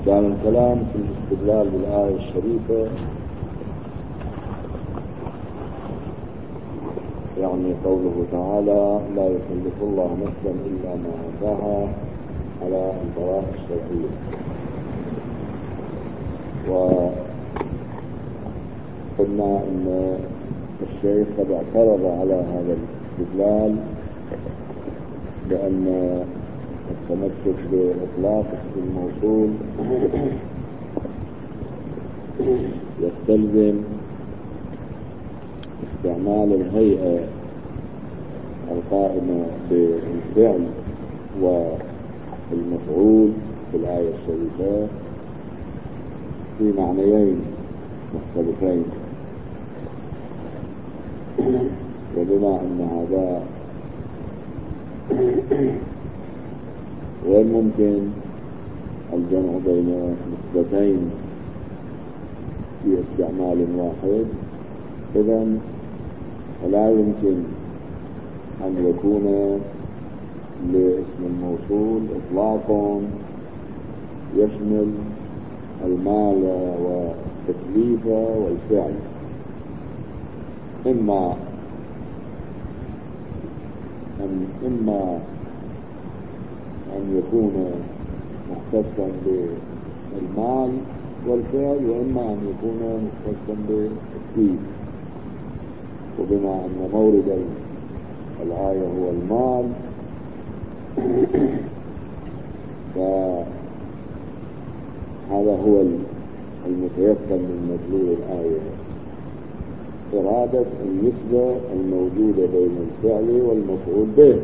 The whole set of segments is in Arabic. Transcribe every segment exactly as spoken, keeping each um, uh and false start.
كان الكلام في الاستدلال بالآية الشريفة يعني قوله تعالى لا يكلف الله نفسا إلا ما آتاها على البراءة الشرعية. وقلنا أن الشيخ قد اعترض على هذا الاستدلال بأن التمسك بإطلاق اسم الموصول يستلزم استعمال الهيئة القائمة بالفعل والمفعول في الآية الشريفة في معنيين مختلفين، وبما أن هذا غير ممكن الجمع بين نسبتين في استعمال واحد، إذن فلا يمكن أن يكون لاسم الموصول إطلاق يشمل المال والتكليف والفعل، إما أن إما أن يكون مختصا بالمال والفعل، وإما أن يكون مختصا بالتكليف. وبما أن مورد الآية هو المال فهذا هو المتيقن من مدلول الآية، إرادة النسبة الموجودة بين الفعل والمفعول به،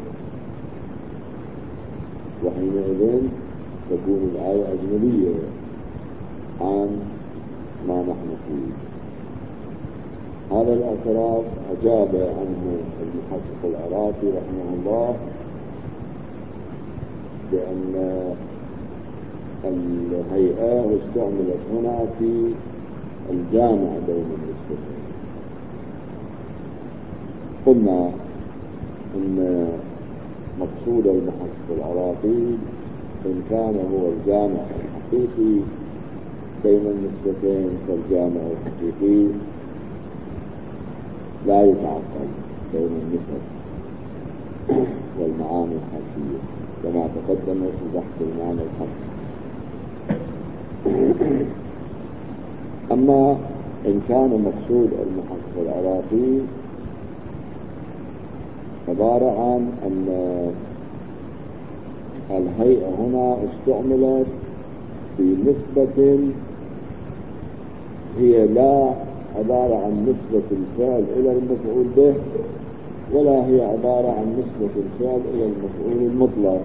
وحينئذ تكون الآية أجنبية عن ما نحن فيه. هذا الاعتراض أجاب عنه المحقق العراقي رحمه الله بأن الهيئة استعملت هنا في الجامع بين النسبتين. قلنا إن مقصود المحقق العراقي إن كان هو الجامع الحقيقي بين النسبتين فالجامع الحقيقي لا يتعقل بين النسب والمعاني الحرفية كما تقدم في بحث المعنى الحرفي. أما إن كان مقصود المحقق العراقي عبارة عن أن الهيئة هنا استعملت في نسبة هي لا عبارة عن نسبة الفعل إلى المفعول به، ولا هي عبارة عن نسبة الفعل إلى المفعول المطلق،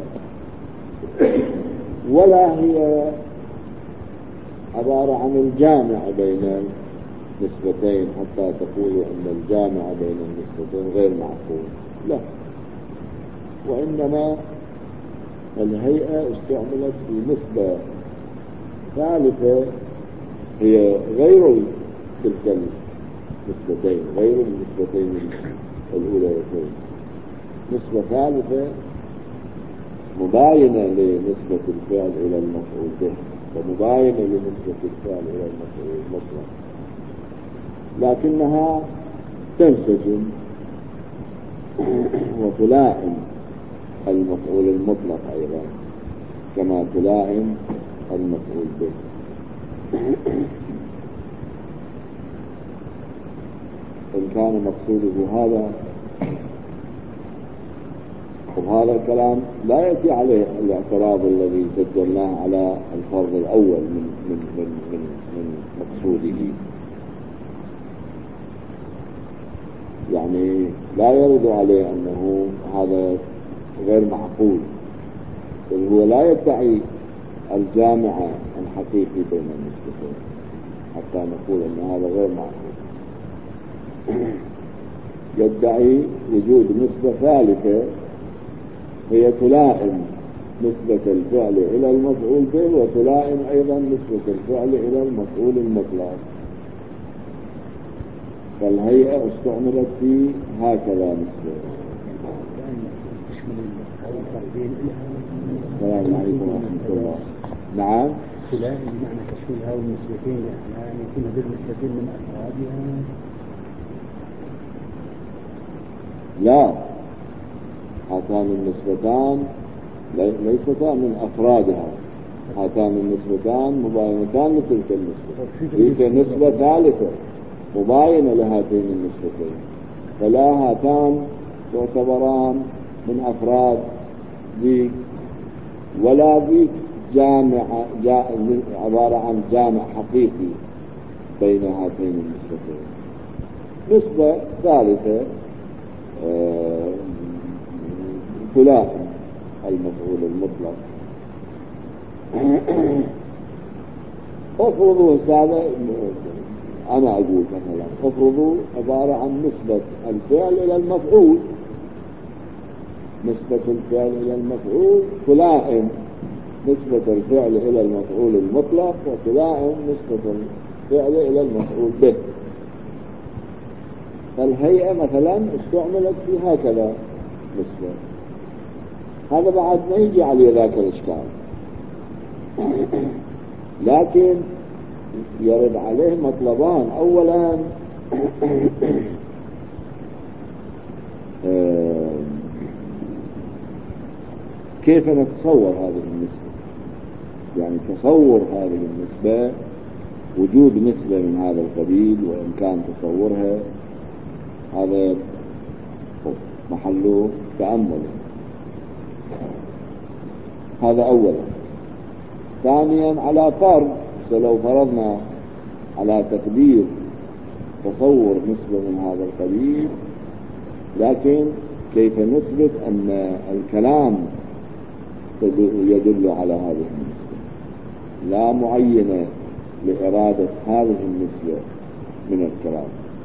ولا هي عبارة عن الجامع بين النسبتين حتى تقولوا أن الجامع بين النسبتين غير معقول، لا، وإنما الهيئة استعملت في نسبة ثالثة هي غير تلك النسبتين، غير النسبتين الأوليتين، نسبة ثالثة مباينة لنسبة الفعل إلى المفعول به ومباينة لنسبة الفعل إلى المفعول المطلق، لكنها تنسجم وتلائم المفعول المطلق أيضا كما تلائم المفعول به. إن كان مقصوده هذا، وهذا الكلام لا يأتي عليه الاعتراض الذي سجلناه على الفرض الأول من من من من, من مقصوده، يعني لا يرد عليه أنه هذا غير معقول، بل هو لا يدعي الجامع الحقيقي بين النسبتين حتى نقول أن هذا غير معقول، يدعي وجود نسبة ثالثة هي تلائم نسبة الفعل إلى المفعول به وتلائم أيضا نسبة الفعل إلى المفعول المطلق، فالهيئة استعملت في هكذا نسبة. السلام عليكم ورحمة الله. نعم. الأمثلة بمعنى تشميل هذه النسبتين على أن يكون هذه النسبتين من أفرادها؟ لا، هاتان النسبتان ليستا من أفرادها، هاتان النسبتان مباينتان لتلك النسبة، تلك نسبة ثالثة مباينة لهاتين النسبتين، فلا هاتان تعتبران من أفراد ذيك ولا ذيك جامع جا عبارة عن جامع حقيقي بين هاتين النسبتين. نسبة ثالثة ثلاثي المفعول المطلق. افرضوا هذا، أنا أقول مثلا افرضوا عبارة عن نسبة الفعل إلى المفعول، نسبة الفعل إلى المفعول تلائم نسبة الفعل إلى المفعول المطلق، وتلائم نسبة الفعل إلى المفعول به. فالهيئة مثلا استعملت في هكذا نسبة، هذا بعد ما يجي عليه ذاك الإشكال، لكن يرد عليه مطلبان. أولا كيف نتصور هذه النسبة؟ يعني تصور هذه النسبة، وجود نسبة من هذا القبيل وإن كان تصورها هذا محله تأمل. هذا أولا. ثانيا على فرض، لو فرضنا على تقدير تصور نسبة من هذا القبيل، لكن كيف نثبت أن الكلام يدل على هذه النسبة، لا معينة لإرادة هذه النسبة من الكلام.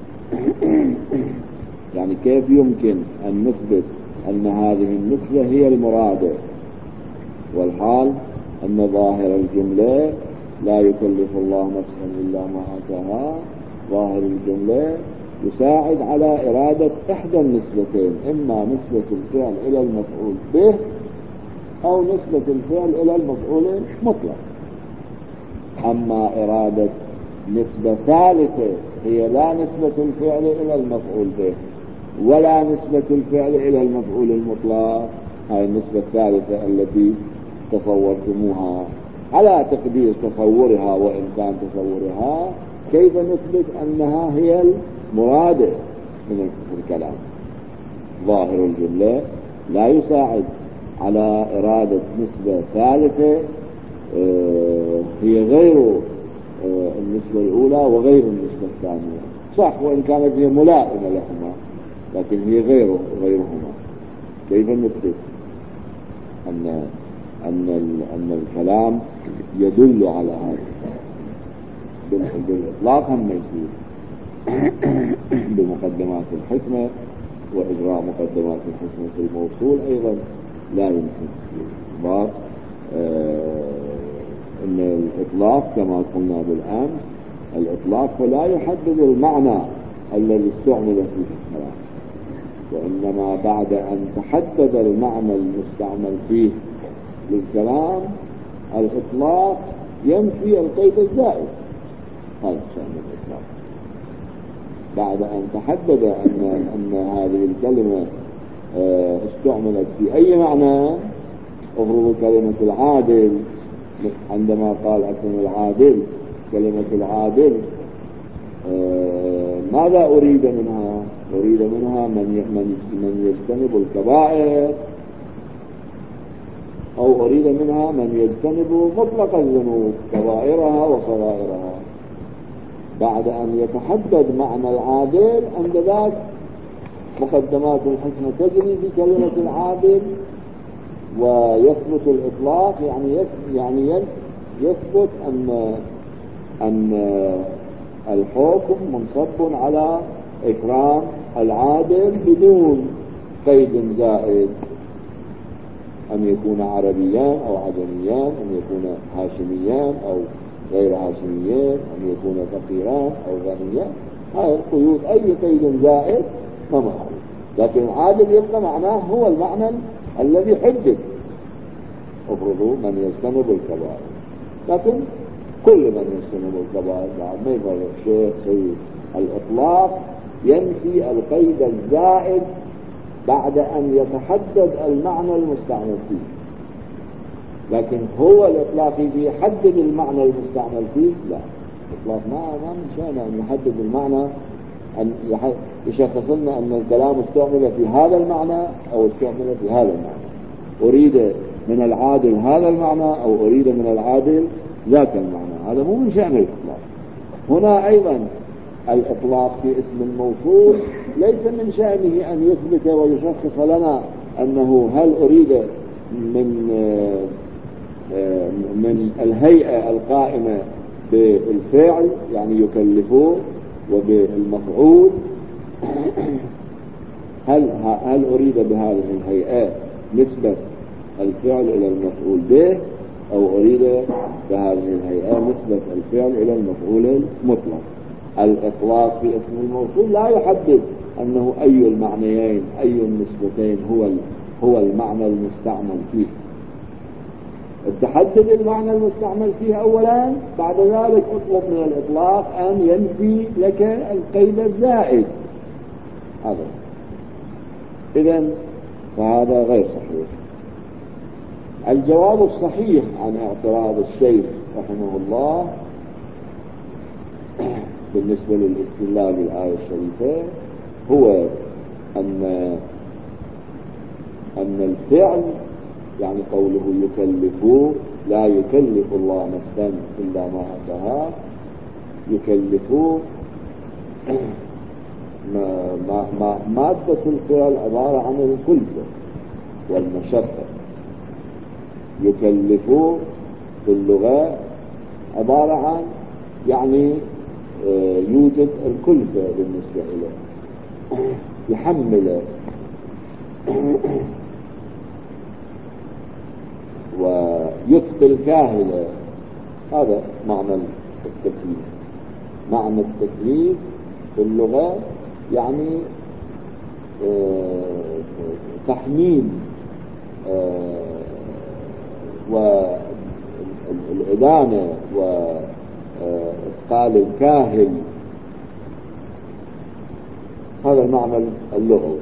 يعني كيف يمكن أن نثبت أن هذه النسبة هي المرادة، والحال أن ظاهر الجملة لا يكلف الله نفسا إلا ما آتاها، ظاهر الجملة يساعد على إرادة إحدى النسبتين، إما نسبة الفعل إلى المفعول به أو نسبة الفعل إلى المفعول المطلق. أما إرادة نسبة ثالثة هي لا نسبة الفعل إلى المفعول به ولا نسبة الفعل إلى المفعول المطلق، هاي النسبة الثالثة التي تصورتموها على تقدير تصورها، وإن كان تصورها كيف نثبت أنها هي المرادة من الكلام؟ ظاهر الجملة لا يساعد على إرادة نسبة ثالثة هي غير النسبة الأولى وغير النسبة الثانية، صح وإن كانت هي ملائمة لهما، لكن هي غير غيرهما. كيف نثبت أن أن أن الكلام يدل على هذا؟ بالإطلاق هم يصير بمقدمات الحكمة وإجراء مقدمات الحكمة في الموصول أيضا لا يمكن الإطلاق. إن الإطلاق كما قلنا بالأمس، الإطلاق فلا يحدد المعنى الذي استعمل فيه الكلام، وإنما بعد أن تحدد المعنى المستعمل فيه للكلام الإطلاق ينفي القيد الزائد. هذا شأن الإطلاق. بعد أن تحدد أن أن هذه الكلمة استعملت في أي معنى، افرضوا كلمة العادل، عندما قال أكن العادل، كلمة العادل ماذا أريد منها؟ أريد منها من من يجتنب الكبائر، أو أريد منها من يجتنب مطلق الذنوب كبائرها وصغائرها. بعد أن يتحدد معنى العادل عند ذلك مقدمات الحكمة تجري في كلمة العادل ويثبت الإطلاق، يعني يعني يثبت أن أن الحكم منصب على إكرام العادل بدون قيد زائد، أن يكون عربيان أو عجميان، أن يكون هاشميان أو غير هاشميان، أن يكون فقيران أو غنيان. هاي القيود أي قيد زائد ما معه، لكن العادل يبقى معناه هو المعنى الذي حدد. افرضوا من يجتنب الكبائر، لكن كل من يسلم القبائل بعد ما يقول الشيخ سيد الإطلاق ينفي القيد الزائد بعد أن يتحدد المعنى المستعمل فيه. لكن هو الإطلاق يحدد المعنى المستعمل فيه؟ لا، الإطلاق ما ما من شأنه أن يحدد المعنى، أن يشخص لنا أن الكلام استعمل في هذا المعنى أو استعمل في هذا المعنى، أريد من العادل هذا المعنى أو أريد من العادل ذاك المعنى. هذا مو من شأن الإطلاق. هنا أيضا الإطلاق في اسم الموصول ليس من شأنه أن يثبت ويشخص لنا أنه هل أريد من من الهيئة القائمة بالفعل يعني يكلفوه وبالمفعول، هل هل أريد بهذه الهيئة نسبة الفعل إلى المفعول به، أو أريد بهذه الهيئة نسبة الفعل إلى المفعول المطلق. الإطلاق في اسم الموصول لا يحدد أنه أي المعنيين أي النسبتين هو هو المعنى المستعمل فيه. تحدد المعنى المستعمل فيه أولا، بعد ذلك اطلب من الإطلاق أن ينفي لك القيد الزائد. هذا إذن فهذا غير صحيح. الجواب الصحيح عن اعتراض الشيخ رحمه الله بالنسبة للاستدلال بالآية الشريفة هو أن أن الفعل يعني قوله يكلفوه، لا يكلف الله نفسا إلا ما أتاها، يكلفوه ما ما ما مادة الفعل عبارة عن الكلفة والمشقة. يكلفوه في اللغة عبارة عن يعني يوجد الكلفة بالنسبة إليه، يحمله ويثقل كاهله. هذا معنى التكليف. معنى التكليف في اللغة يعني تحميل والإدانة وإثقال الكاهل. هذا المعنى اللغوي.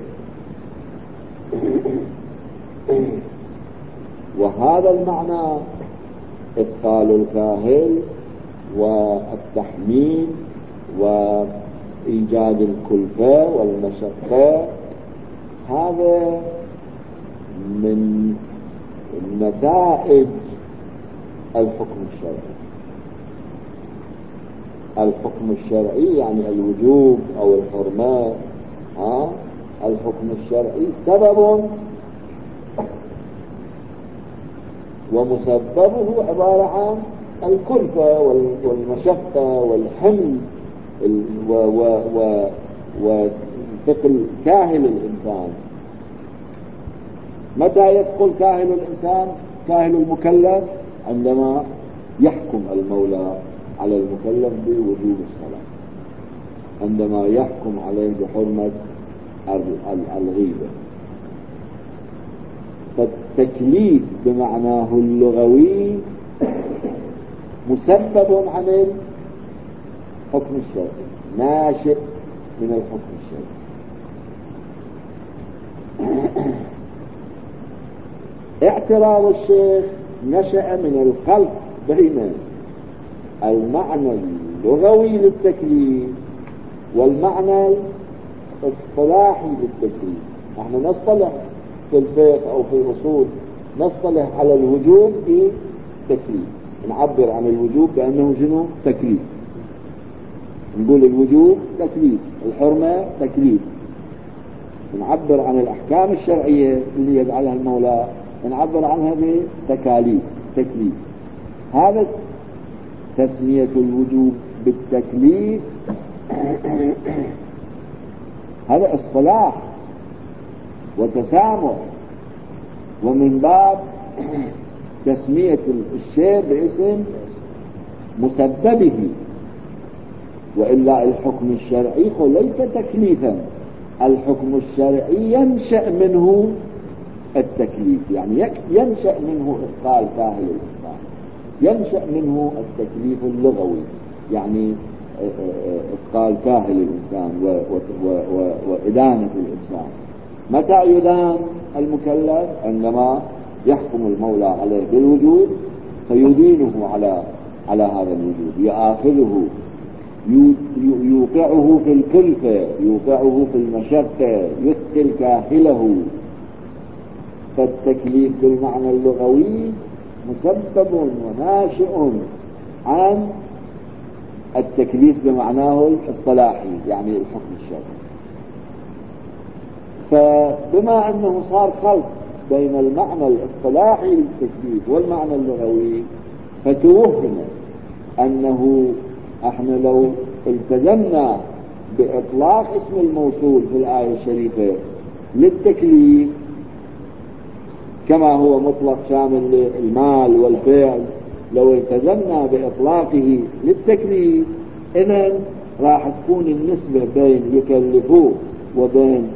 وهذا المعنى إثقال الكاهل والتحميل وإيجاد الكلفة والمشقة، هذا من نتائج الحكم الشرعي. الحكم الشرعي يعني الوجوب أو الحرمة. ها الحكم الشرعي سبب ومسببه عبارة عن الكلفة والمشقة والحمل وثقل كاهل الإنسان. متى يثقل كاهل الإنسان؟ كاهل المكلف عندما يحكم المولى على المكلف بوجوب الصلاة، عندما يحكم عليه بحرمة الغيبة. فالتكليف بمعناه اللغوي مسبب عن الحكم الشرعي، ناشئ من الحكم الشرعي. اعتراض الشيخ نشأ من الخلط بين المعنى اللغوي للتكليف والمعنى الاصطلاحي للتكليف. نحن نصطلح في الفقه أو في الأصول نصطلح على الوجوب بتكليف، نعبر عن الوجوب بأنه شنو؟ تكليف. نقول الوجوب تكليف، الحرمة تكليف. نعبر عن الأحكام الشرعية اللي يجعلها المولى نعبر عنها بتكاليف، تكليف. هذا تسمية الوجوب بالتكليف هذا اصطلاح وتسامح، ومن باب تسمية الشيء باسم مسببه. وإلا الحكم الشرعي ليس تكليفا، الحكم الشرعي ينشأ منه التكليف، يعني ينشأ منه إثقال كاهل الإنسان. ينشأ منه التكليف اللغوي، يعني قال كاهل الإنسان وإدانة الإنسان. متى يدان المكلف؟ عندما يحكم المولى عليه بالوجود فيدينه على على هذا الوجود، يأخذه يوقعه في الكلفة، يوقعه في المشقة، يثقل كاهله. فالتكليف بالمعنى اللغوي مسبب وناشئ عن التكليف بمعناه الاصطلاحي، يعني الحكم الشرعي. فبما أنه صار خلط بين المعنى الاصطلاحي للتكليف والمعنى اللغوي، فتوهم أنه احنا لو التزمنا بإطلاق اسم الموصول في الآية الشريفة للتكليف كما هو مطلق شامل للمال والفعل، لو التزمنا بإطلاقه للتكليف إذن راح تكون النسبة بين يكلفوه وبين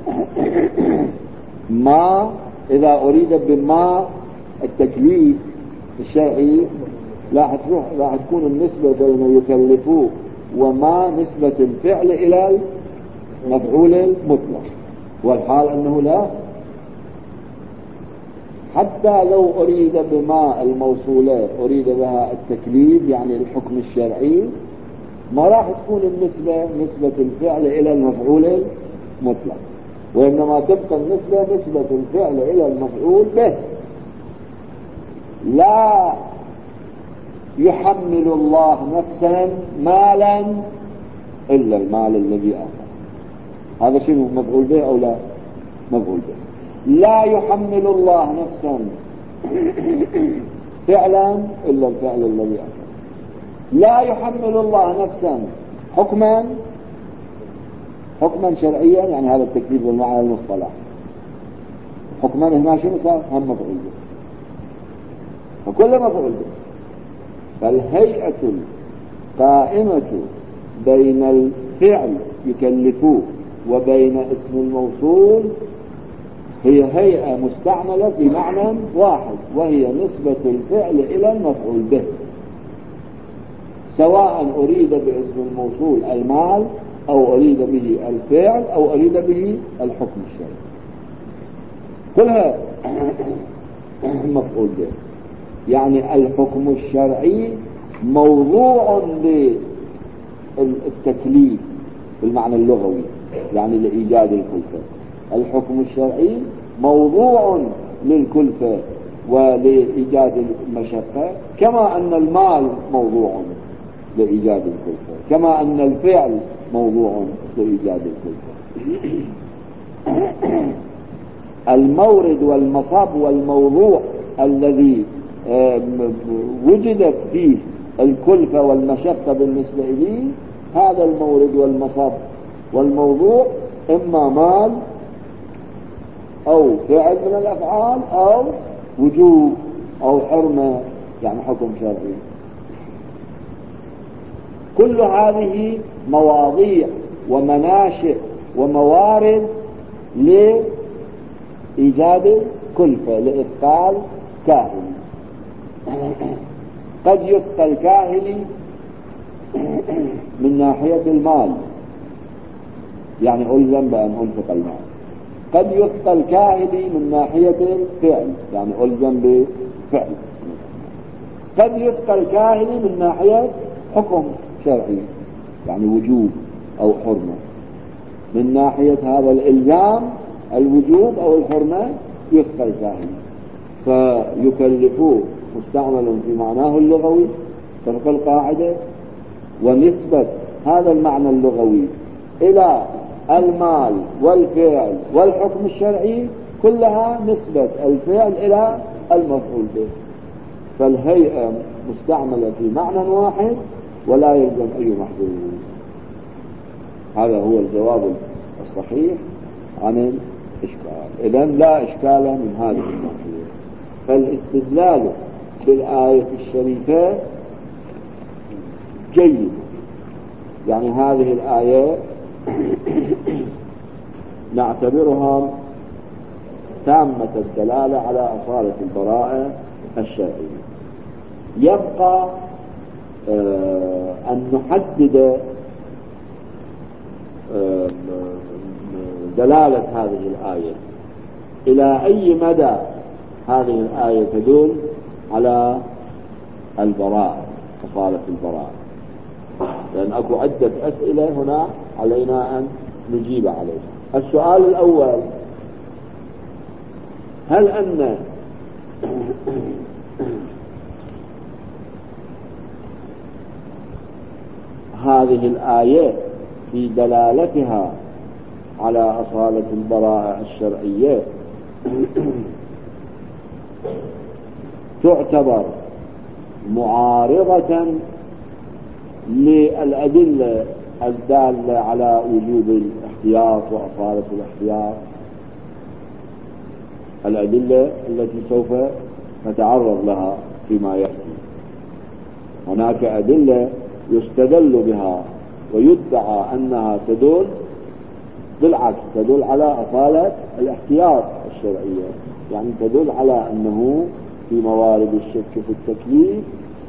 ما، إذا أريد بما التكليف الشرعي راح تروح راح تكون النسبة بين يكلفوه وما نسبة الفعل إلى المفعول المطلق، والحال أنه لا. حتى لو أريد بما الموصولة أريد بها التكليف يعني الحكم الشرعي، ما راح تكون النسبة نسبة الفعل إلى المفعول المطلق، وإنما تبقى النسبة نسبة الفعل إلى المفعول به. لا يحمل الله نفسا مالا إلا المال الذي أعطاه. هذا شنو؟ مفعول به أو لا؟ مفعول به. لا يحمل الله نفسا فعلا إلا الفعل الذي أعطاه. لا يحمل الله نفسا حكما حكما شرعيا، يعني هذا التكليف بالمعنى المصطلح. حكما هنا شنو صار؟ هم مفعول به، فكل مفعول به. فالهيئة القائمة بين الفعل يكلفوه وبين اسم الموصول هي هيئة مستعملة في معنى واحد، وهي نسبة الفعل إلى المفعول به، سواء أريد باسم الموصول المال أو أريد به الفعل أو أريد به الحكم الشرعي، كلها مفعول به. يعني الحكم الشرعي موضوع للتكليف بالمعنى اللغوي، يعني لإيجاد الكلفة. الحكم الشرعي موضوع للكلفة ولإيجاد المشقة، كما أن المال موضوع لإيجاد الكلفة، كما أن الفعل موضوع لإيجاد الكلفة. المورد والمصاب والموضوع الذي وجدت فيه الكلفة والمشقة بالنسبة إليه، هذا المورد والمصاب والموضوع إما مال أو فعل من الأفعال أو وجوب أو حرمة، يعني حكم شرعي. كل هذه مواضيع ومناشئ وموارد لإيجاد كلفة، لإثقال كاهل. قد يثقل كاهل من ناحية المال، يعني ألزم بأن أنفق المال. قد يثقل كاهلي من ناحية الفعل، يعني ألزم بفعل. قد يثقل كاهلي من ناحية حكم شرعي، يعني وجوب أو حرمة. من ناحية هذا الإلزام الوجوب أو الحرمة يثقل كاهلي، فيكلفوه مستعمل في معناه اللغوي طبق القاعدة، ونسبة هذا المعنى اللغوي إلى المال والفعل والحكم الشرعي كلها نسبة الفعل إلى المفعول به. فالهيئة مستعملة في معنى واحد ولا يلزم أي محذور. هذا هو الجواب الصحيح عن الإشكال. إذن لا إشكال من هذه الناحية. فالاستدلال بالآية الشريفة جيد، يعني هذه الآية نعتبرها تامة الدلالة على أصالة البراءة الشرعية. يبقى أن نحدد دلالة هذه الآية، إلى أي مدى هذه الآية تدل على البراءة، أصالة البراءة، لأن أكو عدة أسئلة هنا علينا أن نجيب عليها. السؤال الأول: هل أن هذه الآية في دلالتها على أصالة البراءة الشرعية تعتبر معارضة للأدلة الدالة على وجوب الاحتياط وأصالة الاحتياط، الأدلة التي سوف نتعرض لها فيما يأتي؟ هناك أدلة يستدل بها ويدعى أنها تدل بالعكس، تدل على أصالة الاحتياط الشرعية، يعني تدل على أنه في موارد الشك في التكليف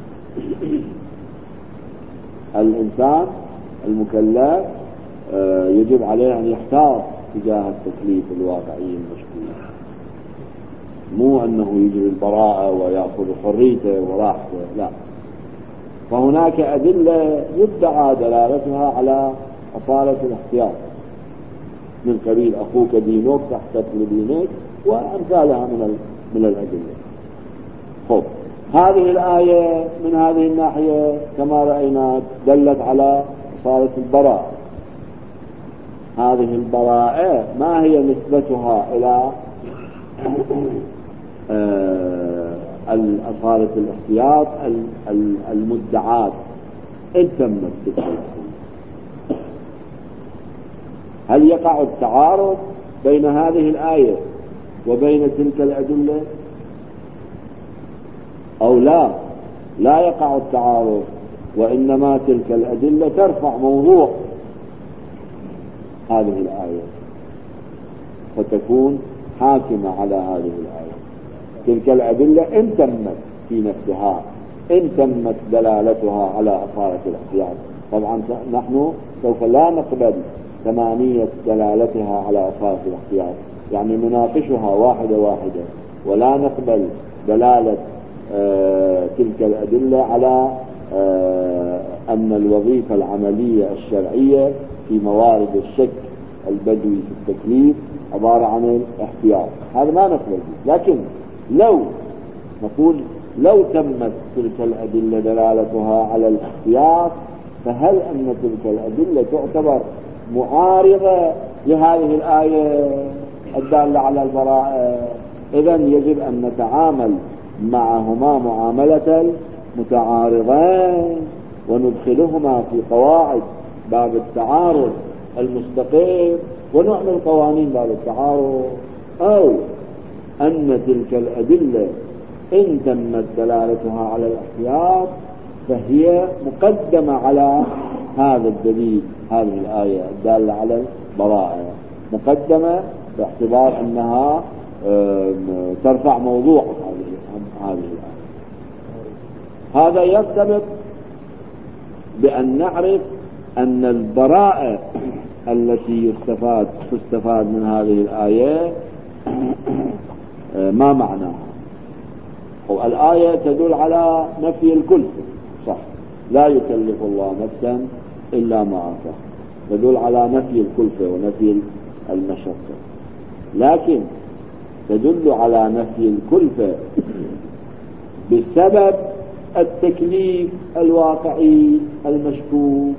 الإنسان المكلف يجب عليه أن يحتاط تجاه التكليف الواقعي المشكوك، مو أنه يجري البراءة ويأخذ حريته وراحته، لا. فهناك أدلة يدعى دلالتها على أصالة الاحتياط من قبيل أخوك دينك تحتفل دينك وأمثالها من من الأدلة. خب، هذه الآية من هذه الناحية كما رأينا دلت على أصالة البراءة. هذه البراءة ما هي نسبتها إلى أصالة الاحتياط المدعاة إن تمت بالتوحيد؟ هل يقع التعارض بين هذه الآية وبين تلك الأدلة أو لا؟ لا يقع التعارض، وإنما تلك الأدلة ترفع موضوع هذه الآية فتكون حاكمة على هذه الآية. تلك الأدلة إن تمت في نفسها، إن تمت دلالتها على أصالة الاحتياط. طبعا نحن سوف لا نقبل ثمانية دلالتها على أصالة الاحتياط، يعني نناقشها واحدة واحدة، ولا نقبل دلالة آه تلك الأدلة على آه أن الوظيفة العملية الشرعية في موارد الشك البدوي في التكليف عبارة عن الاحتياط، هذا ما نقبل به. لكن لو نقول لو تمت تلك الأدلة دلالتها على الاحتياط، فهل أن تلك الأدلة تعتبر معارضة لهذه الآية الدالة على البراءة؟ إذن يجب أن نتعامل معهما معاملة المتعارضين وندخلهما في قواعد باب التعارض المستقيم ونعمل قوانين باب التعارض، أو أن تلك الأدلة إن تمت دلالتها على الاحتياط فهي مقدمة على هذا الدليل، هذه الآية الدالة على البراءة مقدمة باعتبار أنها ترفع موضوع هذه الآية. هذا يرتبط بأن نعرف أن البراءة التي يستفاد تستفاد من هذه الآية ما معناها. الآية تدل على نفي الكلفة، صح، لا يكلف الله نفسا إلا ما آتاها، تدل على نفي الكلفة ونفي المشقة، لكن تدل على نفي الكلفة بسبب التكليف الواقعي المشكوك،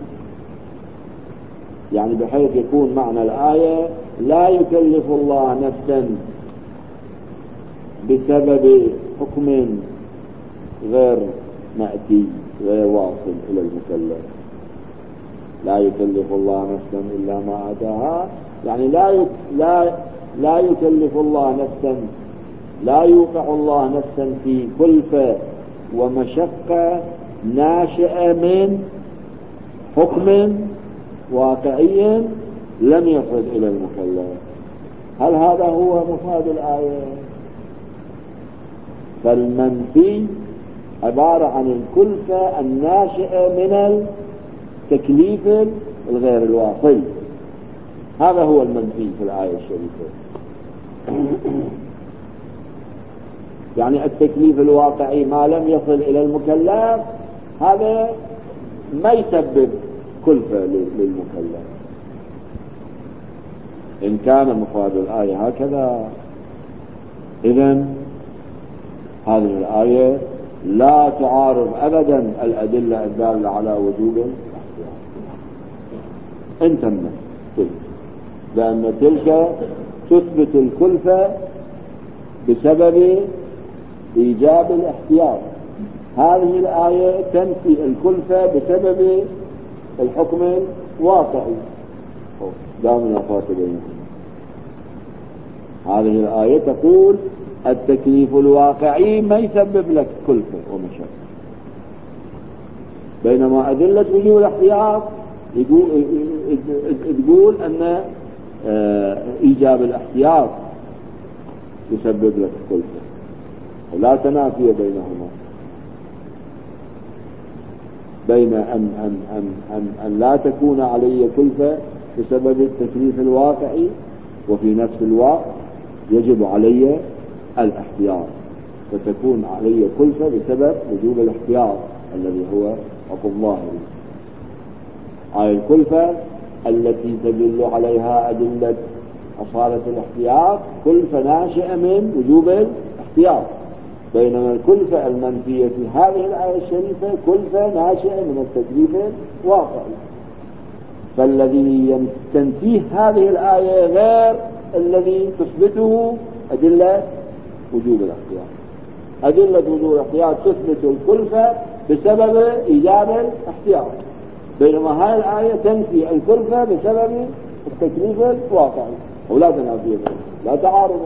يعني بحيث يكون معنى الآية لا يكلف الله نفسا بسبب حكم غير مأتي غير واصل إلى المكلف. لا يكلف الله نفسا إلا ما آتاها، يعني لا لا لا يكلف الله نفسا، لا يوقع الله نفسا في كلفة ومشقة ناشئة من حكم واقعي لم يصل إلى المكلف. هل هذا هو مفاد الآية؟ فالمنفي عبارة عن الكلفة الناشئة من التكليف الغير الواصل. هذا هو المنفي في الآية الشريفة. يعني التكليف الواقعي ما لم يصل إلى المكلف هذا ما يسبب كلفة للمكلف. إن كان مفاد الآية هكذا، إذن هذه الآية لا تعارض أبدا الأدلة الدالة على وجوب الاحتياط إن تمت تلك، لأن تلك تثبت الكلفة بسبب إيجاب الاحتياط. هذه الآية تنفي الكلفة بسبب الحكم الواقعي. دائما أخوات بينهم، هذه الآية تقول التكليف الواقعي ما يسبب لك كلفة ومشقة، بينما أدلة وجوب الاحتياط تقول أن إيجاب الاحتياط يسبب لك كلفة، ولا تنافي بينهما، بين أن, أن, أن, أن, أن لا تكون علي كلفة بسبب التكليف الواقعي، وفي نفس الوقت يجب علي الاحتياط، فتكون علي كلفة بسبب وجوب الاحتياط الذي هو حكم ظاهري. هاي الكلفة التي تدل عليها أدلة أصالة الاحتياط كلفة ناشئة من وجوب الاحتياط، بينما الكلفة المنفية في هذه الآية الشريفة كلفة ناشئة من التكليف الواقعي. فالذي تنفيه هذه الآية غير الذي تثبته أدلة وجوب الاحتياط. أدلة وجوب الاحتياط تثبت الكلفة بسبب إيجاب الاحتياط، بينما هذه الآية تنفي الكلفة بسبب التكليف الواقعي، ولا تنافي لا تعارض.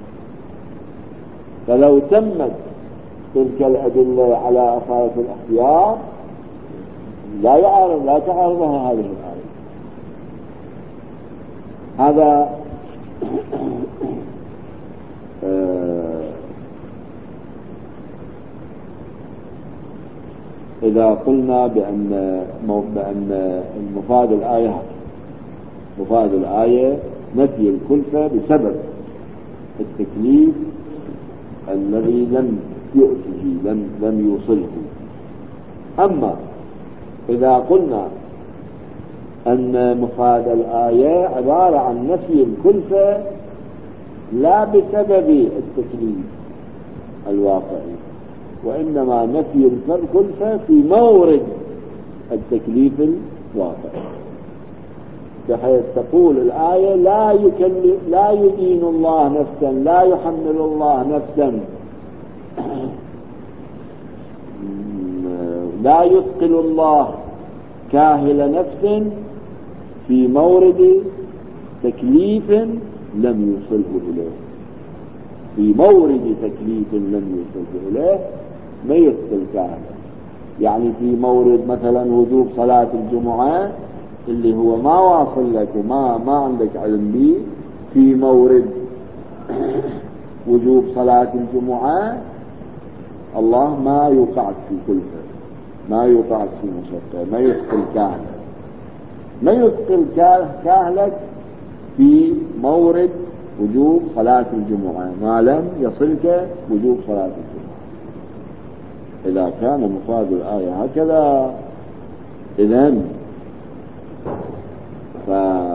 فلو تمت تلك الأدلة على أصالة الاحتياط لا يعارض لا تعارضها هذه الآية. هذا إذا قلنا بأن بأن مفاد الآية مفاد الآية نفي الكلفة بسبب التكليف الذي لم يؤته لم لم يوصله. أما إذا قلنا أن مفاد الآية عبارة عن نفي الكلفة لا بسبب التكليف الواقعي، وإنما نفي الكلفة في مورد التكليف الواقعي، بحيث تقول الآية لا يكلف لا يدين الله نفسا، لا يحمل الله نفسا، لا يثقل الله كاهل نفس في مورد تكليف لم يوصله إليه. في مورد تكليف لم يوصله إليه ما يثقل كاهل، يعني في مورد مثلا وجوب صلاة الجمعة اللي هو ما واصل لك وما ما عندك علم به، في مورد وجوب صلاة الجمعة الله ما يوقعك في كلفة، ما يوقعك في مشقة، ما يثقل كاهلك، ما يثقل كاهلك في مورد وجوب صلاة الجمعة ما لم يصلك وجوب صلاة الجمعة. إذا كان مفاد الآية هكذا إذن ف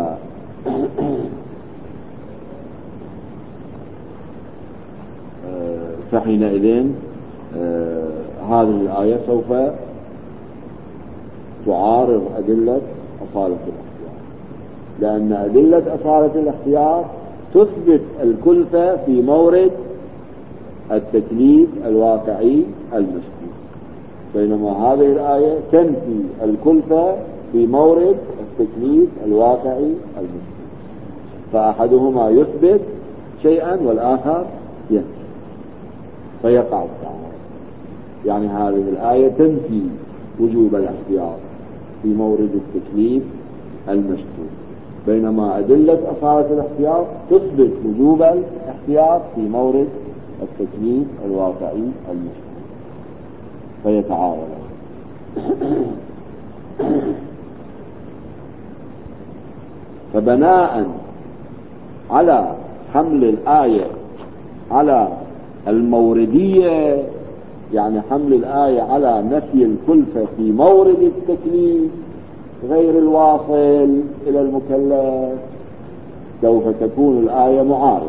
فحينئذ هذه الآية سوف تعارض أدلة أصالة الاحتياط، لأن أدلة أصالة الاحتياط تثبت الكلفة في مورد التكليف الواقعي المشكوك، بينما هذه الآية تنفي الكلفة في مورد التكليف الواقعي المشكوك، فأحدهما يثبت شيئا والآخر ينفي، فيقع التعارض. يعني هذه الآية تنفي وجوب الاحتياط في مورد التكليف المشكوك، بينما أدلة أصالة الاحتياط تثبت وجوب الاحتياط في مورد التكليف الواقعي المشكوك. فيتعارض. فبناء على حمل الآية على الموردية، يعني حمل الآية على نفي الكلفة في مورد التكليف غير الواصل إلى المكلف، سوف تكون الآية معارضة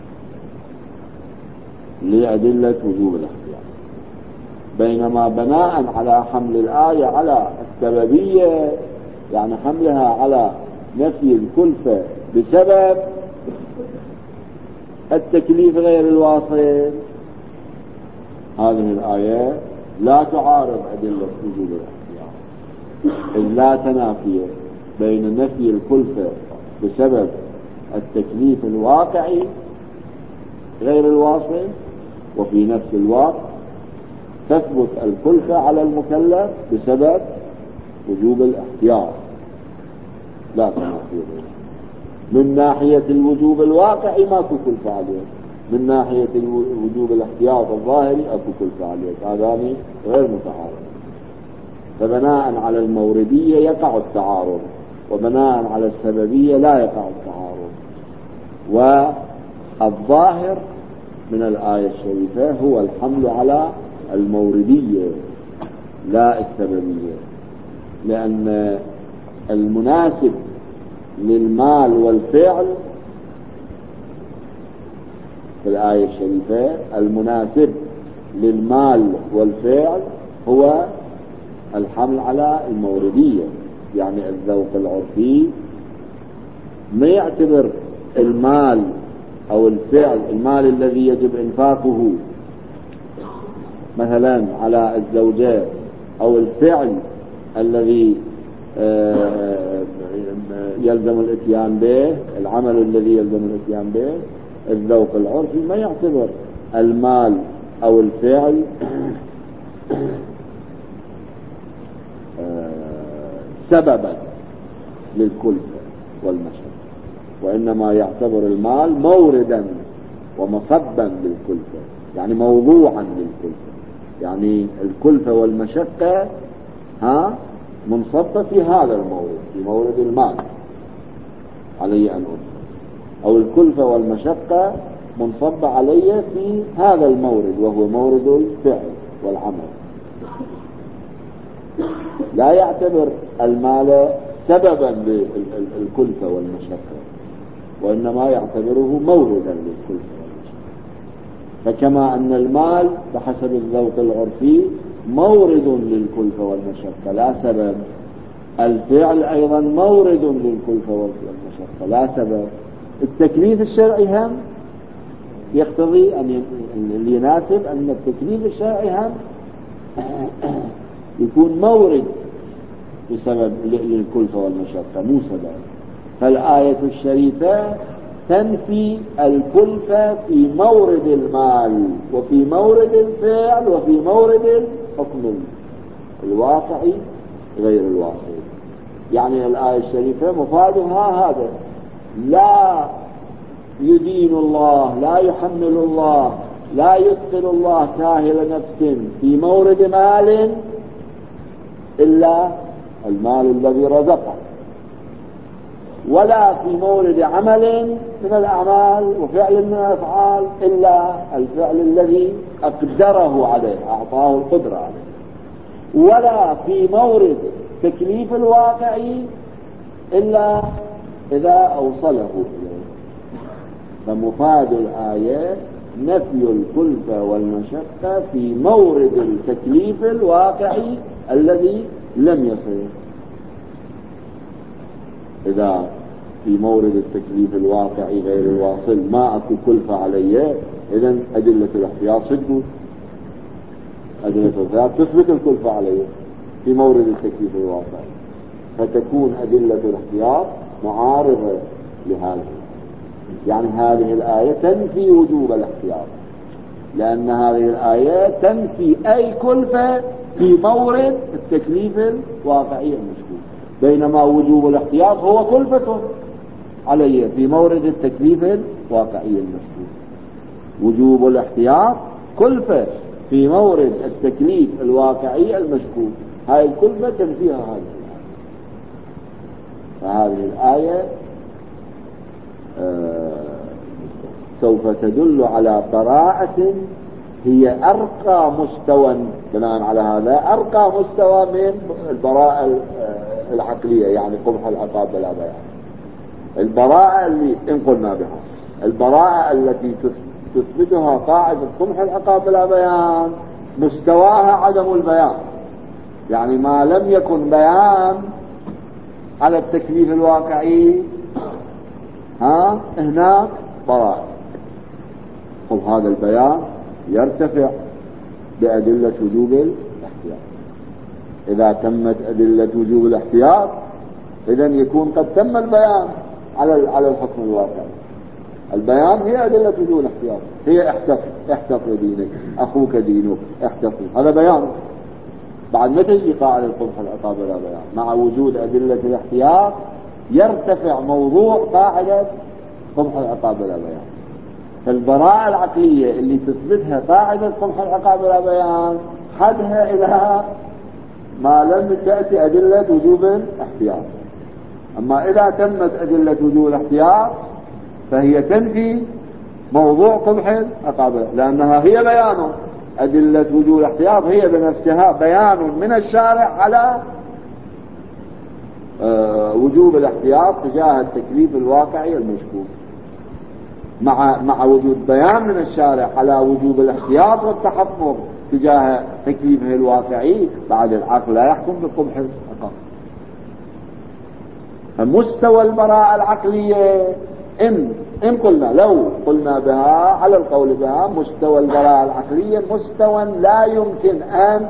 لأدلة وجوب الاختيار. بينما بناء على حمل الآية على السببية، يعني حملها على نفي الكلفة بسبب التكليف غير الواصل، هذه الآية لا تعارض أدلة وجوب الاختيار، إذ لا تنافي بين نفي الكلفة بسبب التكليف الواقعي غير الواصل، وفي نفس الوقت تثبت الكلفة على المكلف بسبب وجوب الاختيار، لا تنافي بينهم. من ناحية الوجوب الواقعي ماكو كلفة عليه، من ناحية وجوب الاحتياط الظاهري اكو كلفة عليه، هذان غير متعارض. فبناء على الموردية يقع التعارض، وبناء على السببية لا يقع التعارض. والظاهر من الآية الشريفة هو الحمل على الموردية لا السببية، لأن المناسب للمال والفعل في الآية الشريفة، المناسب للمال والفعل هو الحمل على الموردية. يعني الذوق العرفي ما يعتبر المال أو الفعل، المال الذي يجب إنفاقه مثلا على الزوجات، أو الفعل الذي يلزم الاتيان به، العمل الذي يلزم الاتيان به، الذوق العرفي ما يعتبر المال أو الفعل سببا للكلفة والمشقة، وإنما يعتبر المال موردا ومصبا للكلفة، يعني موضوعا للكلفة. يعني الكلفة والمشقة ها منصبة في هذا المورد، في مورد المال علي أن أنفق، أو الكلفة والمشقة منصبة علي في هذا المورد وهو مورد الفعل والعمل. لا يعتبر المال سببا للكلفة والمشقة، وإنما يعتبره موردا للكلفة والمشقة. فكما أن المال بحسب الذوق العرفي مورد للكلفة والمشقة لا سبب، الفعل أيضا مورد للكلفة والمشقة لا سبب. التكليف الشرعي هم يقتضي أن اللي يناسب أن التكليف الشرعي هم يكون مورد بسبب للكلفة والمشقة مو سبب. فالآية الشريفة تنفي الكلفة في مورد المال وفي مورد الفعل وفي مورد الحكم الواقعي غير الواقعي. يعني الآية الشريفة مفادها هذا: لا يدين الله، لا يحمل الله، لا يدخل الله كاهل نفس في مورد مال إلا المال الذي رزقه، ولا في مورد عمل من الأعمال وفعل من الأفعال إلا الفعل الذي أقدره عليه، أعطاه القدرة عليه، ولا في مورد تكليف الواقعي إلا إذا أوصله إليه. فمفاد الآية نفي الكلفة والمشقة في مورد التكليف الواقعي الذي لم يصل. إذا في مورد التكليف الواقعي غير الواصل ما أكو كلفة عليه، إذن أدلة الاحتياط صدق، أدلة الاحتياط تثبت الكلفة عليه في مورد التكليف الواقعي، فتكون أدلة الاحتياط معارضة لهذا. يعني هذه الآية تنفي وجوب الاحتياط، لأن هذه الآية تنفي أي كلفة في مورد التكليف الواقعي المشكوك، بينما وجوب الاحتياط هو كلفة عليه في مورد التكليف الواقعي المشكوك. وجوب الاحتياط كلفة في مورد التكليف الواقعي المشكوك، هاي الكلفة تنفيها هذه الآية. فهذه الآية آه سوف تدل على براءة هي أرقى مستوى، بناء على هذا أرقى مستوى من البراءة العقلية، يعني قبح العقاب بلا بيان. البراءة اللي إن قلنا بها، البراءة التي تثبتها قاعدة قبح العقاب بلا بيان مستواها عدم البيان، يعني ما لم يكن بيان على التكليف الواقعي ها هناك براءة. طب هذا البيان يرتفع بأدلة وجوب الاحتياط. إذا تمت أدلة وجوب الاحتياط إذن يكون قد تم البيان على على الحكم الواقعي. البيان هي أدلة وجوب الاحتياط، هي احتفظ احتفظ دينك، أخوك دينك، احتفظ، هذا بيان. بعد ما تجي قاعدة قبح العقاب بلا بيان مع وجود أدلة الاحتياط يرتفع موضوع قاعدة قبح العقاب بلا بيان. فالبراءة العقلية اللي تثبتها قاعدة قبح العقاب بلا بيان حدها إلى ما لم تأتي أدلة وجوب الاحتياط. أما إذا تمت أدلة وجوب الاحتياط فهي تنفي موضوع قبح العقاب، لأنها هي بيان. أدلة وجوب الاحتياط هي بنفسها بيان من الشارع على وجوب الاحتياط تجاه التكليف الواقعي المشكوك، مع مع وجود بيان من الشارع على وجوب الاحتياط والتحفظ تجاه تكليفه الواقعي. بعد العقل لا يحكم بقبح العقاب. فمستوى البراءة العقلية إن إن قلنا لو قلنا بها على القول بها مستوى البراءة العقلية مستوى لا يمكن أن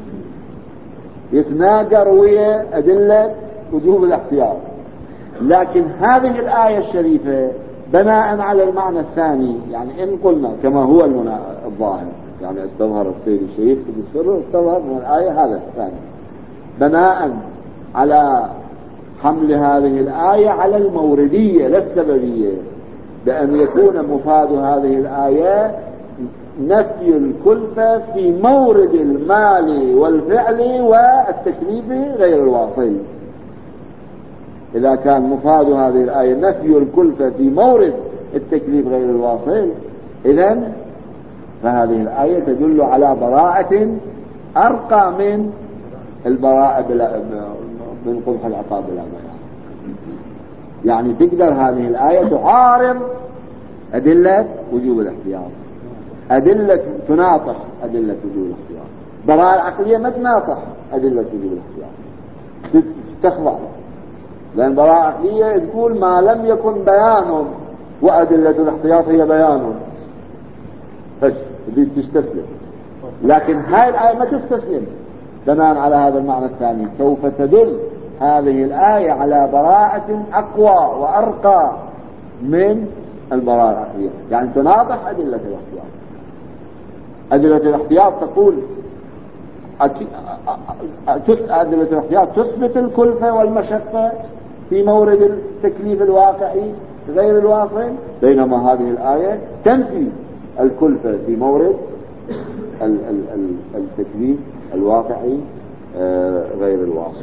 يتناقض ويا أدلة وجوب الاحتياط. لكن هذه الآية الشريفة بناء على المعنى الثاني، يعني إن قلنا كما هو الظاهر، يعني استظهر السيد الشريف في السر استظهر من الآية هذا الثاني، بناء على حمل هذه الآية على الموردية لا السببية، بأن يكون مفاد هذه الآية نفي الكلفة في مورد المال والفعل والتكليف غير الواصل. إذا كان مفاد هذه الآية نفي الكلفة في مورد التكليف غير الواصل، إذن فهذه الآية تدل على براءة أرقى من البراءة من قبح العقاب بلا بيان. يعني تقدر هذه الآية تعارض أدلة وجوب الاحتياط، أدلة تناطح أدلة وجوب الاحتياط. براءة العقلية ما تناطح أدلة وجوب الاحتياط، تخضع، لأن براءة عقلية تقول ما لم يكن بيان وأدلة الاحتياط هي بيان، فش تستسلم. لكن هاي الآية ما تستسلم. بناء على هذا المعنى الثاني سوف تدل هذه الآية على براءة أقوى وأرقى من البراءة العقلية، يعني تناطح أدلة الاحتياط. أدلة الاحتياط تقول أدلة الاحتياط تثبت الكلفة والمشقة في مورد التكليف الواقعي غير الواصل، بينما هذه الآية تنفي الكلفة في مورد التكليف الواقعي غير الواصل.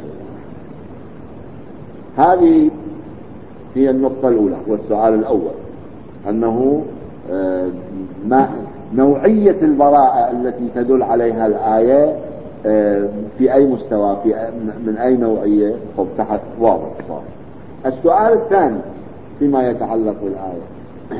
هذه هي النقطة الأولى والسؤال الأول، أنه ما نوعية البراءة التي تدل عليها الآية في أي مستوى، في من أي نوعية، خب تحت واضح صار. السؤال الثاني فيما يتعلق بالآية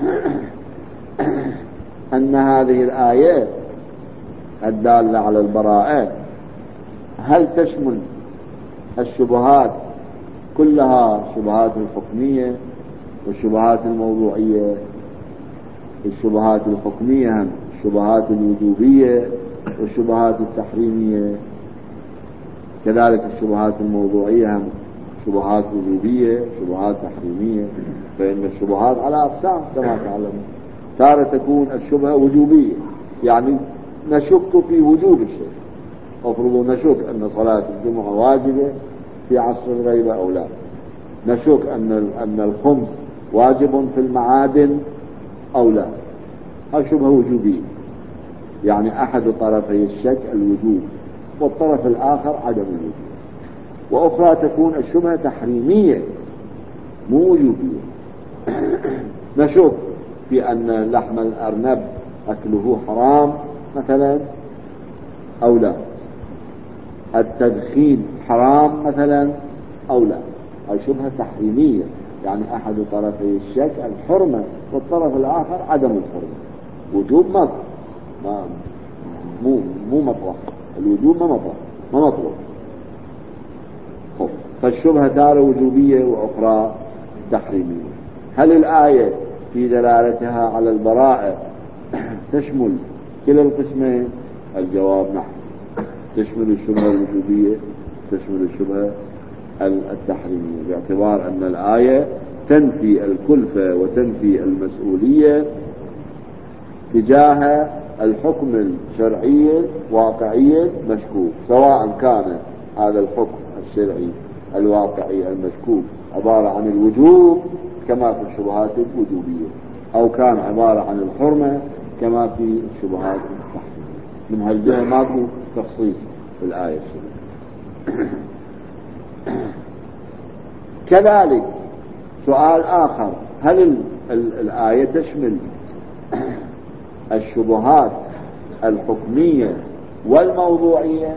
أن هذه الآية الدالة على البراءة هل تشمل الشبهات كلها، الشبهات الحكمية والشبهات الموضوعية؟ الشبهات الحكمية هم الشبهات الوجوبية والشبهات التحريمية، كذلك الشبهات الموضوعية هم شبهات وجوبية شبهات تحريمية. فإن الشبهات على أقسام كما تعلمون، تارة تكون الشبهة وجوبية، يعني نشك في وجوب الشيء، أفرض نشك أن صلاة الجمعة واجبة في عصر الغيبة أو لا، نشك أن أن الخمس واجب في المعادن أو لا، هذه شبهة وجوبية. يعني أحد طرفي الشك الوجوب والطرف الآخر عدم الوجوب. وأخرى تكون الشبهة تحريمية مو وجوبية، نشك في أن لحم الأرنب أكله حرام مثلا أو لا، التدخين حرام مثلا أو لا، هذه شبهة تحريمية، يعني أحد طرفي الشك الحرمة والطرف الآخر عدم الحرمة. وجوب ما ما مو مو مطرح، الوجوب ما مطرح ما مطلوب. فالشبهة تارة وجوبية وأخرى تحريمية. هل الآية في دلالتها على البراءة تشمل كلا القسمين؟ الجواب نعم، تشمل الشبهة الوجوبية تشمل الشبهة التحريمية، باعتبار أن الآية تنفي الكلفة وتنفي المسؤولية تجاه الحكم الشرعي واقعي مشكوك، سواء كان هذا الحكم الشرعي الواقعي المشكوك عبارة عن الوجوب كما في الشبهات الوجوبية، أو كان عبارة عن الحرمة كما في الشبهات التحريمية. من هالجهة ماكو تخصيص في الآية الشريفة. كذلك سؤال آخر، هل ال ال الآية تشمل الشبهات الحكمية والموضوعية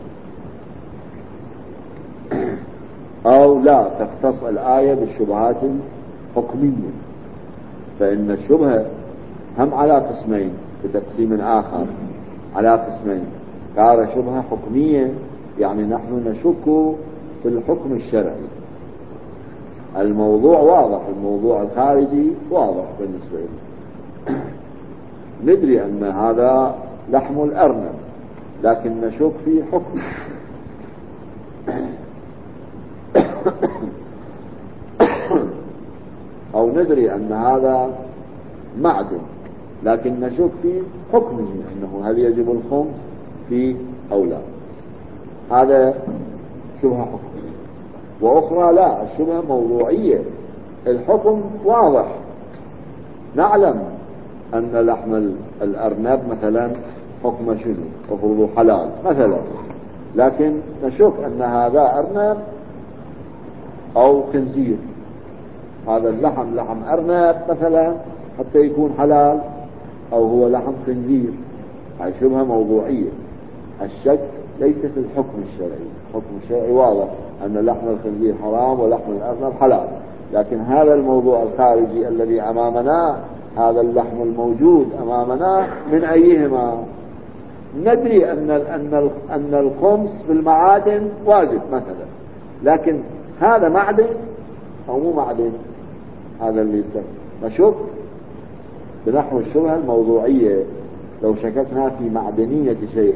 أو لا تختص الآية بالشبهات الحكمية؟ فإن الشبهة هم على قسمين بتقسيم آخر، على قسمين. قال شبهة حكمية يعني نحن نشك في الحكم الشرعي، الموضوع واضح، الموضوع الخارجي واضح بالنسبة لي، ندري أن هذا لحم الأرنب لكن نشك في حكم. أو ندري أن هذا معدن لكن نشك في حكمه، أنه هل يجب الخمس فيه أو لا. هذا شبهة حكمية. وأخرى لا، الشبهة موضوعية، الحكم واضح، نعلم أن لحم الأرنب مثلا حكم شنو، مفروض حلال مثلا، لكن نشك أن هذا أرنب أو خنزير، هذا اللحم لحم أرنب مثلا حتى يكون حلال، أو هو لحم خنزير. هذه شبهة موضوعية. الشك ليس في الحكم الشرعي، الحكم الشرعي واضح أن لحم الخنزير حرام ولحم الأرنب حلال، لكن هذا الموضوع الخارجي الذي أمامنا، هذا اللحم الموجود أمامنا من أيهما؟ ندري أن أن أن الخمس في المعادن واجب مثلا، لكن هذا معدن أو مو معدن؟ هذا اللي يستفيد. نشك بنحو الشبهة الموضوعية. لو شككنا في معدنية شيء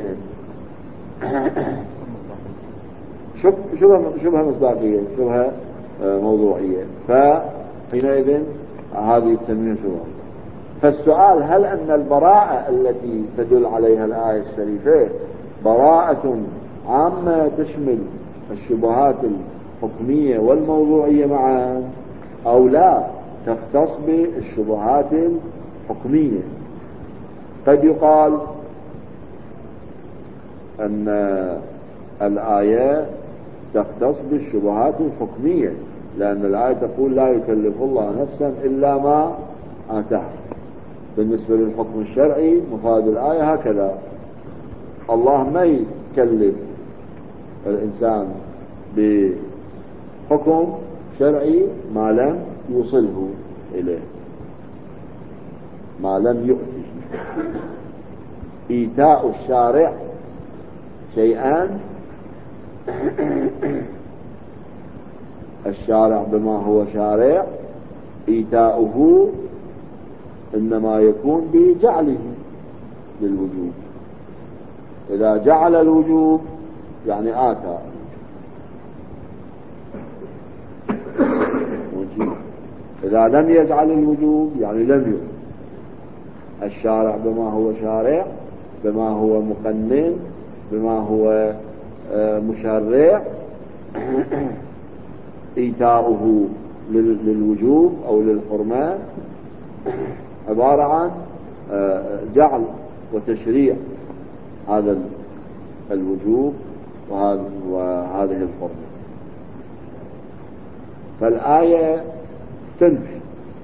شبهة شبهة مصداقية، شبهة موضوعية، فحينئذ هذه تسميها شبهة. فالسؤال، هل أن البراءة التي تدل عليها الآية الشريفة براءة عامة تشمل الشبهات الحكمية والموضوعية معا، أو لا تختص بالشبهات الحكمية؟ قد يقال أن الآية تختص بالشبهات الحكمية، لأن الآية تقول لا يكلف الله نفسا إلا ما آتاها. بالنسبة للحكم الشرعي مفاد الآية هكذا، الله ما يكلف الإنسان بحكم شرعي ما لم يوصله إليه، ما لم يؤتي. إيتاء الشارع شيئان، الشارع بما هو شارع إيتاؤه إنما يكون بجعله للوجوب. إذا جعل الوجوب يعني آتى، إذا لم يجعل الوجوب يعني لم يؤت. الشارع بما هو شارع، بما هو مقنن، بما هو مشرع، إيتاؤه للوجوب أو للحرمان عبارة عن جعل وتشريع هذا الوجوب وهذه الحرمة. فالآية تنفي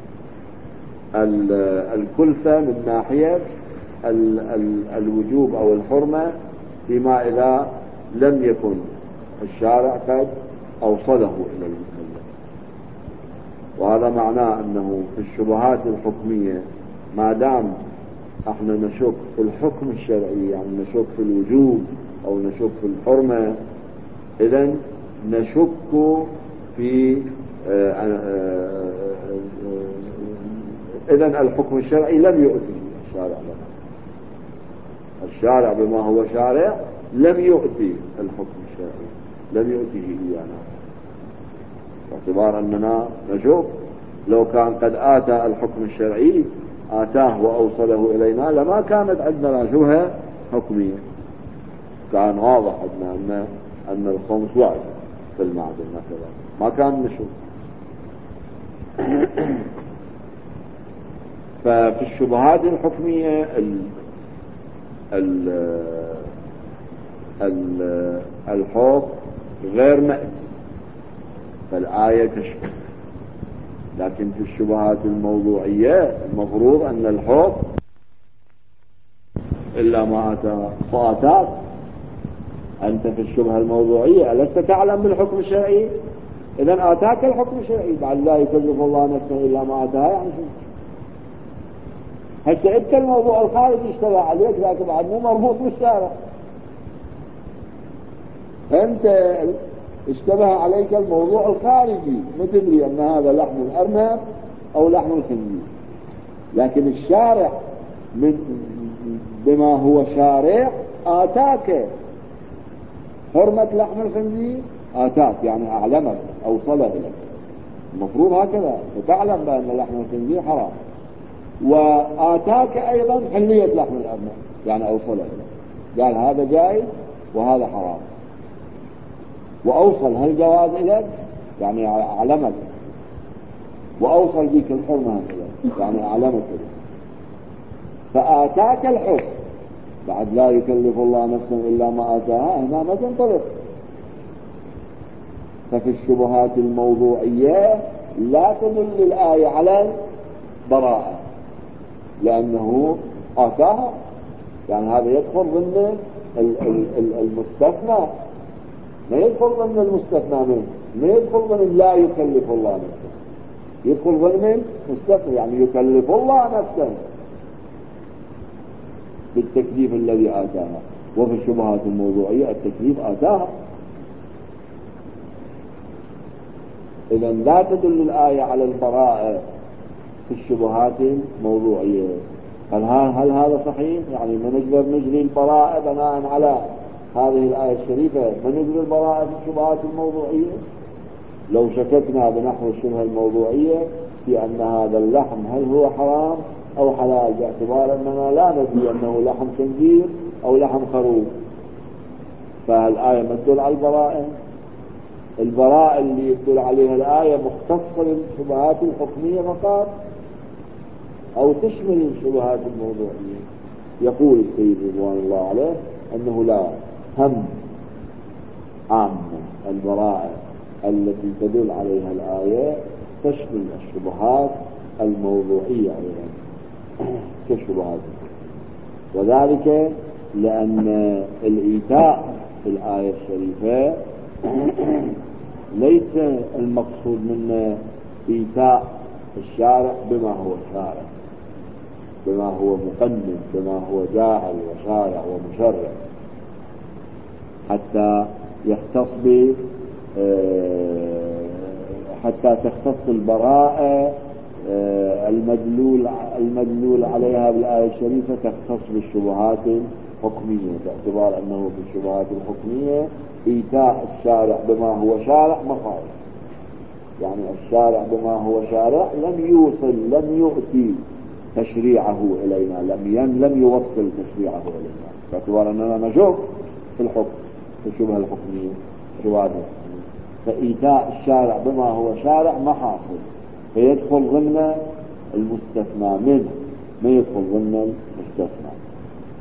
الكلفة من ناحية الوجوب أو الحرمة فيما إذا لم يكن الشارع قد أوصله إلى المكلف. وهذا معناه أنه في الشبهات الحكمية ما دام احنا نشك في الحكم الشرعي، يعني نشك في الوجوب أو نشك في الحرمة، إذن نشك في إذن الحكم الشرعي لم يؤتي الشارع لنا. الشارع بما هو شارع لم يؤتي الحكم الشرعي، لم يؤتيه إيانا، باعتبار أننا نشوف لو كان قد آتى الحكم الشرعي آتاه وأوصله إلينا لما كانت عندنا شبهة حكمية، كان واضح عندنا أن أن الخمس واجب في المعدن مثلا، ما كان نشوف. ففي الشبهات الحكمية ال ال ال الحكم غير مأتي، فالآية تشبه. لكن في الشبهات الموضوعية المفروض أن الحكم إلا ما أتى فأتاك. أنت في الشبهة الموضوعية ألست تعلم بالحكم الشرعي؟ إذن آتاك الحكم الشرعي، بعد لا يكلف الله نفسا إلا ما أتاها، يعني شو حتى أنت الموضوع الخارجي اشتبه عليك لكن بعد مو مربوط بالشارع. أنت اشتبه عليك الموضوع الخارجي، ما تدري أن هذا لحم الأرنب أو لحم الخنزير، لكن الشارع من بما هو شارع آتاك حرمة لحم الخنزير، آتاك يعني أعلمك أوصله إليك. المفروض هكذا فتعلم بأن لحم الخنزير حرام، وآتاك أيضا حلية لحم الأرنب يعني أوصله إليك، قال هذا جائز وهذا حرام، وأوصل هالجواز إليك يعني أعلمك، وأوصل بك الحرمة إليك يعني أعلمك إليك. فآتاك الحكم بعد لا يكلف الله نفسا إلا ما آتاها، هنا ما تنطلق. ففي الشبهات الموضوعية لا تدل الآية على البراءة لأنه آتاها، يعني هذا يدخل ضمن المستثنى، ما يدخل ضمن المستثنى منه، ما يدخل ضمن لا يكلف الله نفسا، يدخل ضمن مستثنى يعني يكلف الله نفسا بالتكليف الذي آتاها. وفي الشبهات الموضوعية التكليف آتاها. إذن لا تدل الآية على البراءة في الشبهات الموضوعية. هل, هل هذا صحيح؟ يعني ما نقدر نجري البراءة بناء على هذه الآية الشريفة، ما نجري البراءة في الشبهات الموضوعية؟ لو شككنا بنحو الشبهة الموضوعية في أن هذا اللحم هل هو حرام أو حلال، باعتبار أننا لا ندري أنه لحم خنزير أو لحم خروف، فالآية ما تدل على البراءة. البراءة اللي يدل عليها الآية مختصة بالشبهات الحكمية فقط أو تشمل الشبهات الموضوعية. يقول السيد رضوان الله عليه أنه لا، هم عامة البراءة التي تدل عليها الآية تشمل الشبهات الموضوعية أيضا كالشبهات، وذلك لأن الإيتاء في الآية الشريفة ليس المقصود منه إيتاء الشارع بما هو شارع، بما هو مقنن، بما هو جاعل وشارع ومشرع، حتى يختص ب حتى تختص البراءة المدلول المدلول عليها بالآية الشريفة تختص بالشبهات الحكمية، باعتبار أنه في الشبهات الحكمية إيتاء الشارع بما هو شارع مخالف، يعني الشارع بما هو شارع لم يوصل لم يؤتي تشريعه إلينا، لم ين لم يوصل تشريعه إلينا، باعتبار أننا نشوف في الحكم في الشبهة الحكمية شبهات الحكمية، فإيتاء الشارع بما هو شارع ما حاصل، فيدخل ضمن المستثنى منه، ما يدخل ضمن المستثنى.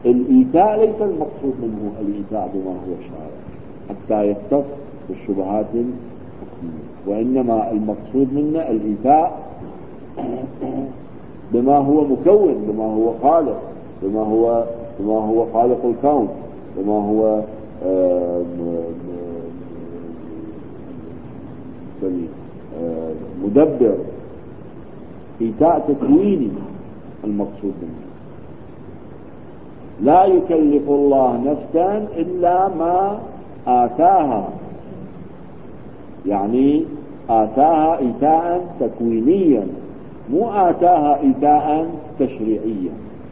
الإيتاء ليس المقصود منه الإيتاء بما هو شارع حتى يختص بالشبهات الحكمية، وإنما المقصود منه الإيتاء بما هو مكون، بما هو خالق، بما هو بما هو خالق الكون، بما هو مدبر، إيتاء تكويني المقصود منه. لا يكلف الله نفسا إلا ما آتاها، يعني آتاها إيتاء تكوينيا، مو آتاها إيتاء تشريعيا.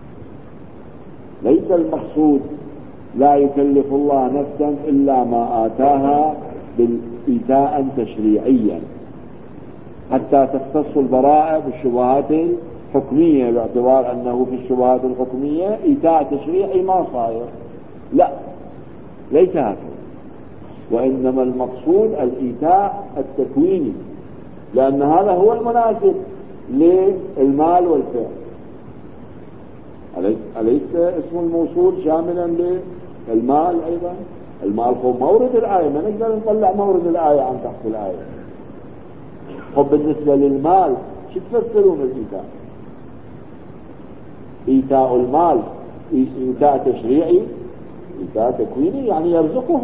ليس المقصود لا يكلف الله نفسا إلا ما آتاها بالإيتاء تشريعيا حتى تختص البراءة بالشبهات الحكمية، باعتبار أنه في الشبهات الحكمية إيتاء تشريعي ما صاير. لا، ليس هكذا، وإنما المقصود الإيتاء التكويني، لأن هذا هو المناسب للمال والفعل. أليس, أليس اسم الموصول شاملا للمال أيضا؟ المال هو مورد الآية، ما نقدر نطلع مورد الآية عن تحت الآية. طب بالنسبة للمال شو تفسرون الإيتاء؟ إيتاء المال إيتاء تشريعي، إيتاء تكويني، يعني يرزقه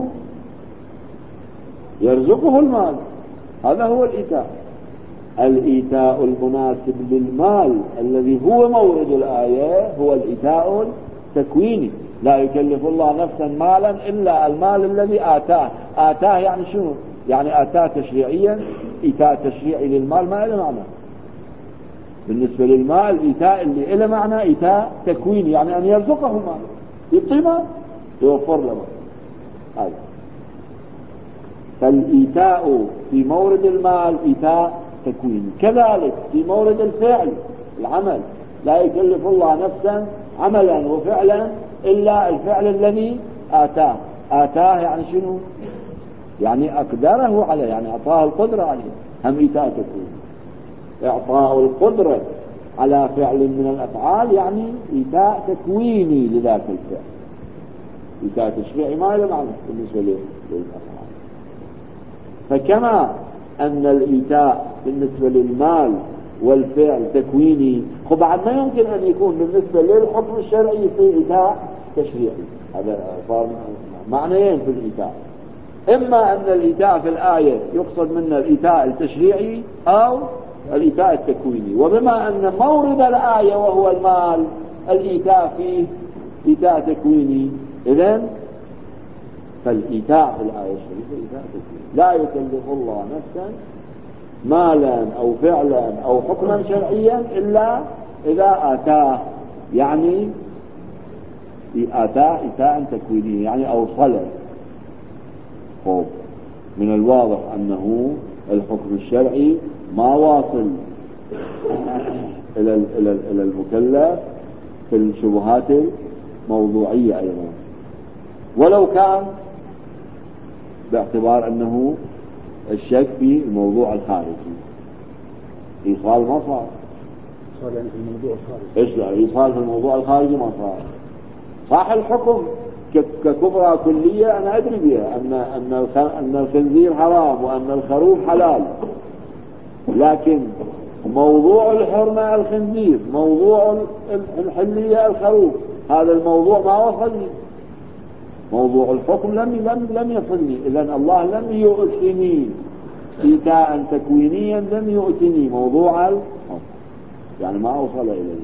يرزقه المال، هذا هو الإيتاء. الإيتاء المناسب للمال الذي هو مورد الآية هو الإيتاء التكويني. لا يكلف الله نفسا مالا إلا المال الذي آتاه. آتاه يعني شنو؟ يعني آتاه تشريعيا. إيتاء تشريعي للمال ما له معنى. بالنسبة للمال إيتاء اللي له معنى إيتاء تكويني، يعني أن يرزقه مال، يعطيه مال، يوفر له مال. هذا فالإيتاء في مورد المال إيتاء تكويني. كذلك في مورد الفعل العمل، لا يكلف الله نفسا عملا وفعلا إلا الفعل الذي آتاه. آتاه يعني شنو؟ يعني أقدره عليه، يعني أعطاه القدرة عليه، هم إيتاء تكويني. إعطاء القدرة على فعل من الأفعال يعني إيتاء تكويني لذاك الفعل. إيتاء تشريعي ما له معنى بالنسبة للأفعال. فكما أن الإيتاء بالنسبة للمال والفعل تكويني، وبعد ما يمكن أن يكون بالنسبة للحكم الشرعي في إيتاء تشريعي. هذا صار معنيين في الإيتاء، إما أن الإيتاء في الآية يقصد منه الإيتاء التشريعي أو الإيتاء التكويني. وبما أن مورد الآية وهو المال الإيتاء فيه إيتاء تكويني، إذن فالإيتاء في الآية الشريفة إيتاء تكويني. لا يكلف الله نفسا مالا أو فعلا أو حكما شرعيا إلا إذا آتاه، يعني آتاه إيتاء تكويني، يعني أوصله. خوف من الواضح أنه الحكم الشرعي ما واصل إلى إلى إلى المكلف في الشبهات الموضوعية أيضا، ولو كان باعتبار أنه الشك في الموضوع الخارجي. إيصال ما صار. إيصال في الموضوع الخارجي. إيش لا إيصال في الموضوع الخارجي ما صار. صح الحكم ككبرى كلية أنا أدري بها أن أن أن الخنزير حرام وأن الخروف حلال، لكن موضوع الحرمة الخنزير، موضوع الحلية الخروف، هذا الموضوع ما وصلني. موضوع الحكم لم لم لم يصلني. إذن الله لم يؤتني إيتاء تكوينيا، لم يؤتني موضوع الحكم، يعني ما أوصل إليه.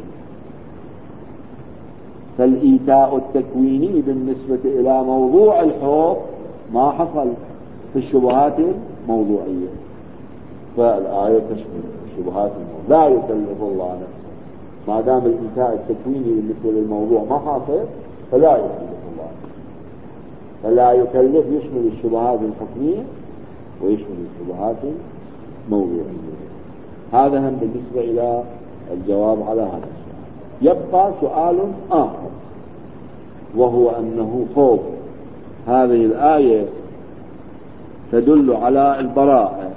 فالإيتاء التكويني بالنسبة إلى موضوع الحكم ما حصل في الشبهات الموضوعية. فالآية تشمل الشبهات الموضوعية. لا يكلف الله نفسا، ما دام الإيتاء التكويني بالنسبة للموضوع ما حاصل فلا يكلف الله. فلا يكلف يشمل الشبهات الحكمية ويشمل الشبهات الموضوعية. هذا هم بالنسبة إلى الجواب على هذا السؤال. يبقى سؤال آخر، وهو أنه فوق هذه الآية تدل على البراءة،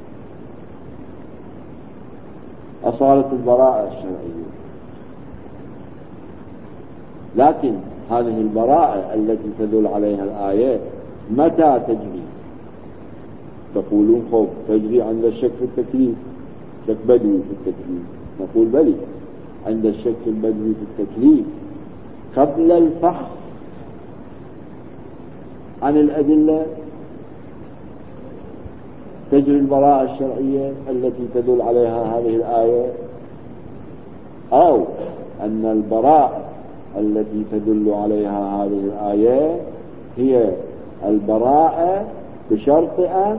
أصالة البراءة الشرعية. لكن هذه البراءة التي تدل عليها الآية متى تجري؟ تقولون خوف تجري عند الشك في التكليف، شك بدوي في التكليف، نقول بلي عند الشك البدوي في التكليف قبل الفحص عن الأدلة تجري البراءة الشرعية التي تدل عليها هذه الآية، أو أن البراءة التي تدل عليها هذه الآية هي البراءة بشرط أن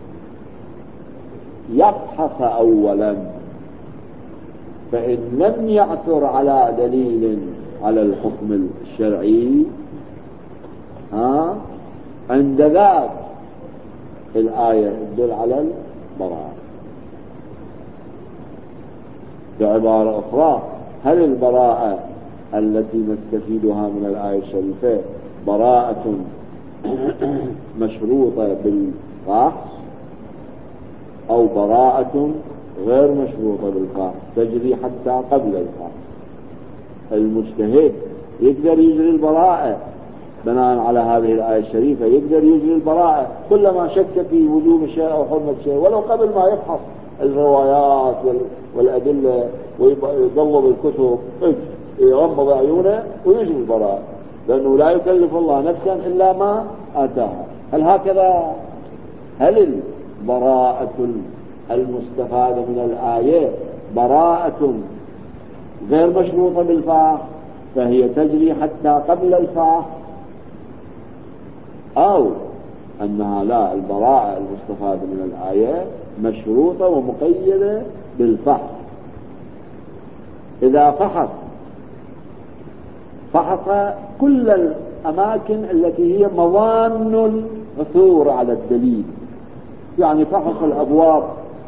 يفحص أولا، فإن لم يعثر على دليل على الحكم الشرعي ها عند ذاك الآية تدل على البراءة. بعبارة أخرى، هل البراءة التي نستفيدها من الآية الشريفة براءة مشروطة بالفحص أو براءة غير مشروطة بالفحص تجري حتى قبل الفحص؟ المجتهد يقدر يجري البراءة بناء على هذه الآية الشريفة، يقدر يجري البراءة كلما شك في وجوب شيء أو حرمة شيء ولو قبل ما يفحص الروايات والأدلة ويقلب الكتب، يغمض عيونه ويجري البراءة، لأنه لا يكلف الله نفسا إلا ما آتاها. هل هكذا؟ هل البراءة المستفادة من الآية براءة غير مشروطة بالفحص فهي تجري حتى قبل الفحص، أو أنها لا، البراءة المستفادة من الآية مشروطة ومقيدة بالفحص؟ إذا فحص فحص كل الأماكن التي هي مظان العثور على الدليل، يعني فحص الأبواب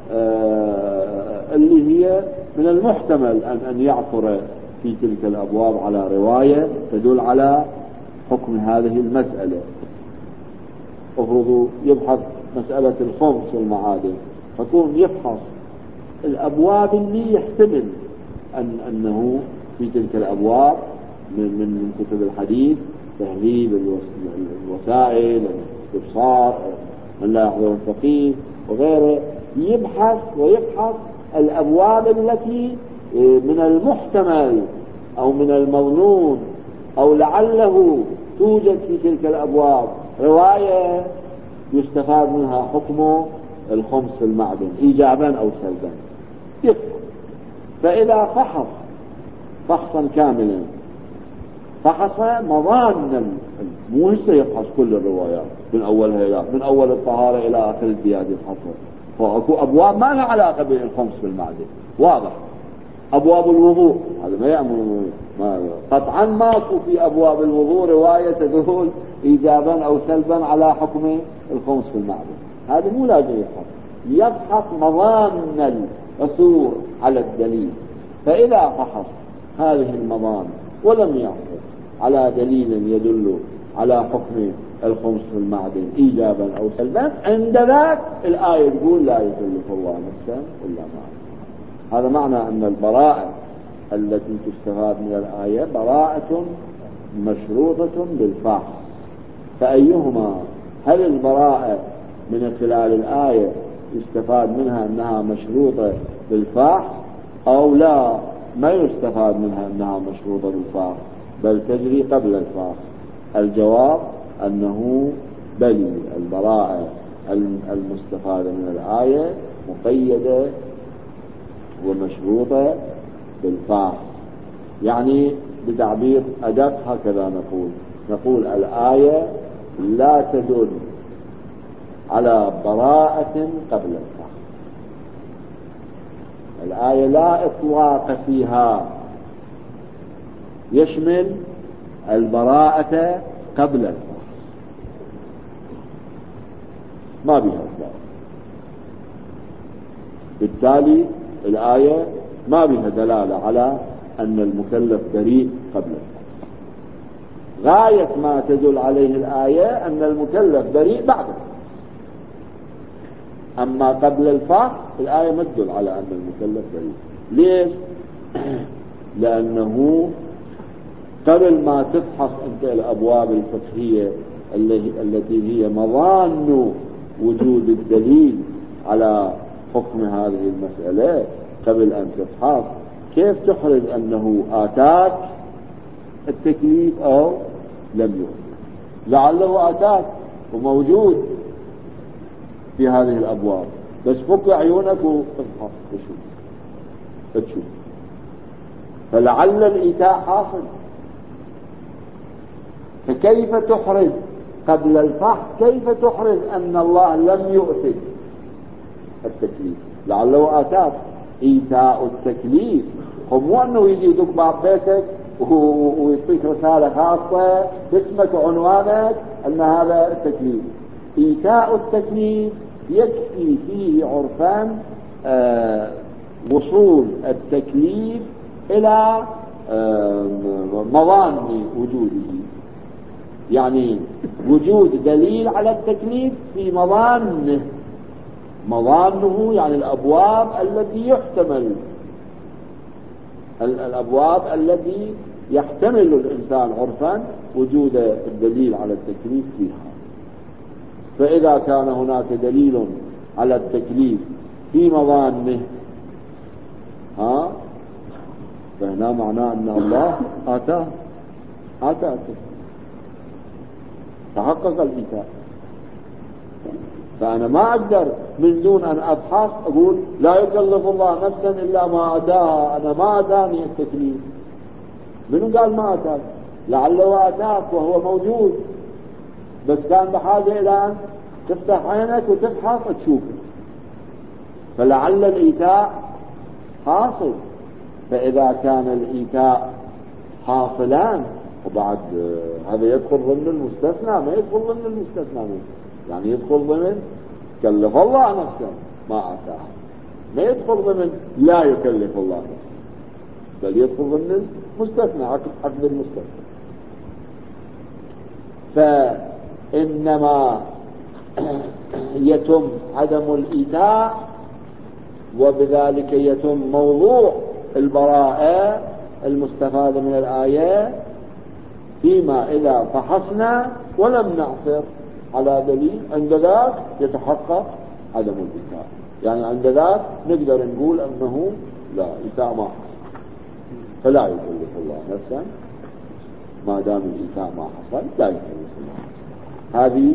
اللي هي من المحتمل أن يعثر في تلك الأبواب على رواية تدل على حكم هذه المسألة. افرضوا يبحث مسألة الخمس والمعادن، فكون يفحص الأبواب اللي يحتمل أن أنه في تلك الأبواب من من كتب الحديث، تهذيب الوسائل، الاستبصار، من لا يحضر الفقيه وغيره، يبحث ويفحص الأبواب التي من المحتمل أو من المظنون أو لعله توجد في تلك الأبواب رواية يستفاد منها حكم الخمس المعدن إيجابا أو سلبا، يفحص. فإذا فحص فحصا كاملا، فحص مظان، مو هسه يفحص كل الروايات من أولها إلى من أول الطهارة إلى آخر الزيادة يفحصها، فأكو أبواب ما لها علاقة بالخمس بالمعدن واضح. أبواب الوضوء هذا ما يعمل قطعا ماكو في أبواب الوضوء رواية تدل إيجابا أو سلبا على حكم الخمس بالمعدن، هذا مو لازم يفحص، يفحص مظان العثور على الدليل. فإذا فحص هذه المظان ولم يعثر على دليل يدل على حكم الخمس بالمعدن إيجابا أو سلبا، عند ذاك الآية تقول لا يكلف الله نفسا إلا ما آتاها. هذا معنى أن البراءة التي تستفاد من الآية براءة مشروطة بالفحص. فأيهما؟ هل البراءة من خلال الآية يستفاد منها أنها مشروطة بالفحص، أو لا ما يستفاد منها أنها مشروطة بالفحص بل تجري قبل الفحص؟ الجواب أنه بل البراءة المستفادة من الآية مقيدة ومشروطة بالفحص. يعني بتعبير أدق هكذا نقول نقول الآية لا تدل على براءة قبل الفحص، الآية لا إطلاق فيها يشمل البراءة قبل الفحص، ما بها إطلاق. بالتالي الآية ما بها دلالة على أن المكلف بريء قبل الفحص. غاية ما تدل عليه الآية أن المكلف بريء بعد الفحص، أما قبل الفحص الآية ما تدل على أن المكلف بريء. ليش؟ لأنه قبل ما تفحص أنت الأبواب الفقهية التي هي مظان وجود الدليل على حكم هذه المسألة، قبل أن تفحص كيف تحرز أنه آتاك التكليف أو لم يؤتي؟ لعله آتاك وموجود في هذه الأبواب، بس فك عيونك وتفحص تشوف تشوف فلعل الإيتاء حاصل. فكيف تحرز قبل الفحص، كيف تحرز أن الله لم يؤتي التكليف؟ لعله آتاك. إيتاء التكليف هو مو أنه يجي يدق باب بيتك ويعطيك رسالة خاصة باسمك وعنوانك أن هذا التكليف. إيتاء التكليف يكفي فيه عرفان آه وصول التكليف إلى آه مظان وجوده، يعني وجود دليل على التكليف في مظانه. مظانه يعني الأبواب التي يحتمل الأبواب التي يحتمل الإنسان عرفا وجود الدليل على التكليف فيها. فإذا كان هناك دليل على التكليف في مظانه ها فهنا معناه أن الله آتاه آتاه تحقق الإيتاء. فأنا ما أقدر من دون أن أبحث أقول لا يكلف الله نفسا إلا ما أتاها، أنا ما أتاني التكليف. منو قال ما أتاك؟ لعله أتاك وهو موجود، بس كان بحاجة إلى أن تفتح عينك وتبحث تشوفه. فلعل الإيتاء حاصل. فإذا كان الإيتاء حاصلان وبعد هذا يدخل ضمن المستثنى، ما يدخل ضمن المستثنى منه، يعني يدخل ضمن كلف الله نفسه ما أتاه، ما يدخل ضمن لا يكلف الله نفسه، بل يدخل ضمن المستثنى عقد المستثنى. فإنما يتم عدم الإيتاء وبذلك يتم موضوع البراءة المستفادة من الآية فيما إذا فحصنا ولم نعثر على دليل، عند ذاك يتحقق عدم الإيتاء. يعني عند ذاك نقدر نقول أنه لا إيتاء ما حصل، فلا يكلف الله نفسا ما دام الإيتاء ما حصل، لا يكلف الله نفسا. هذه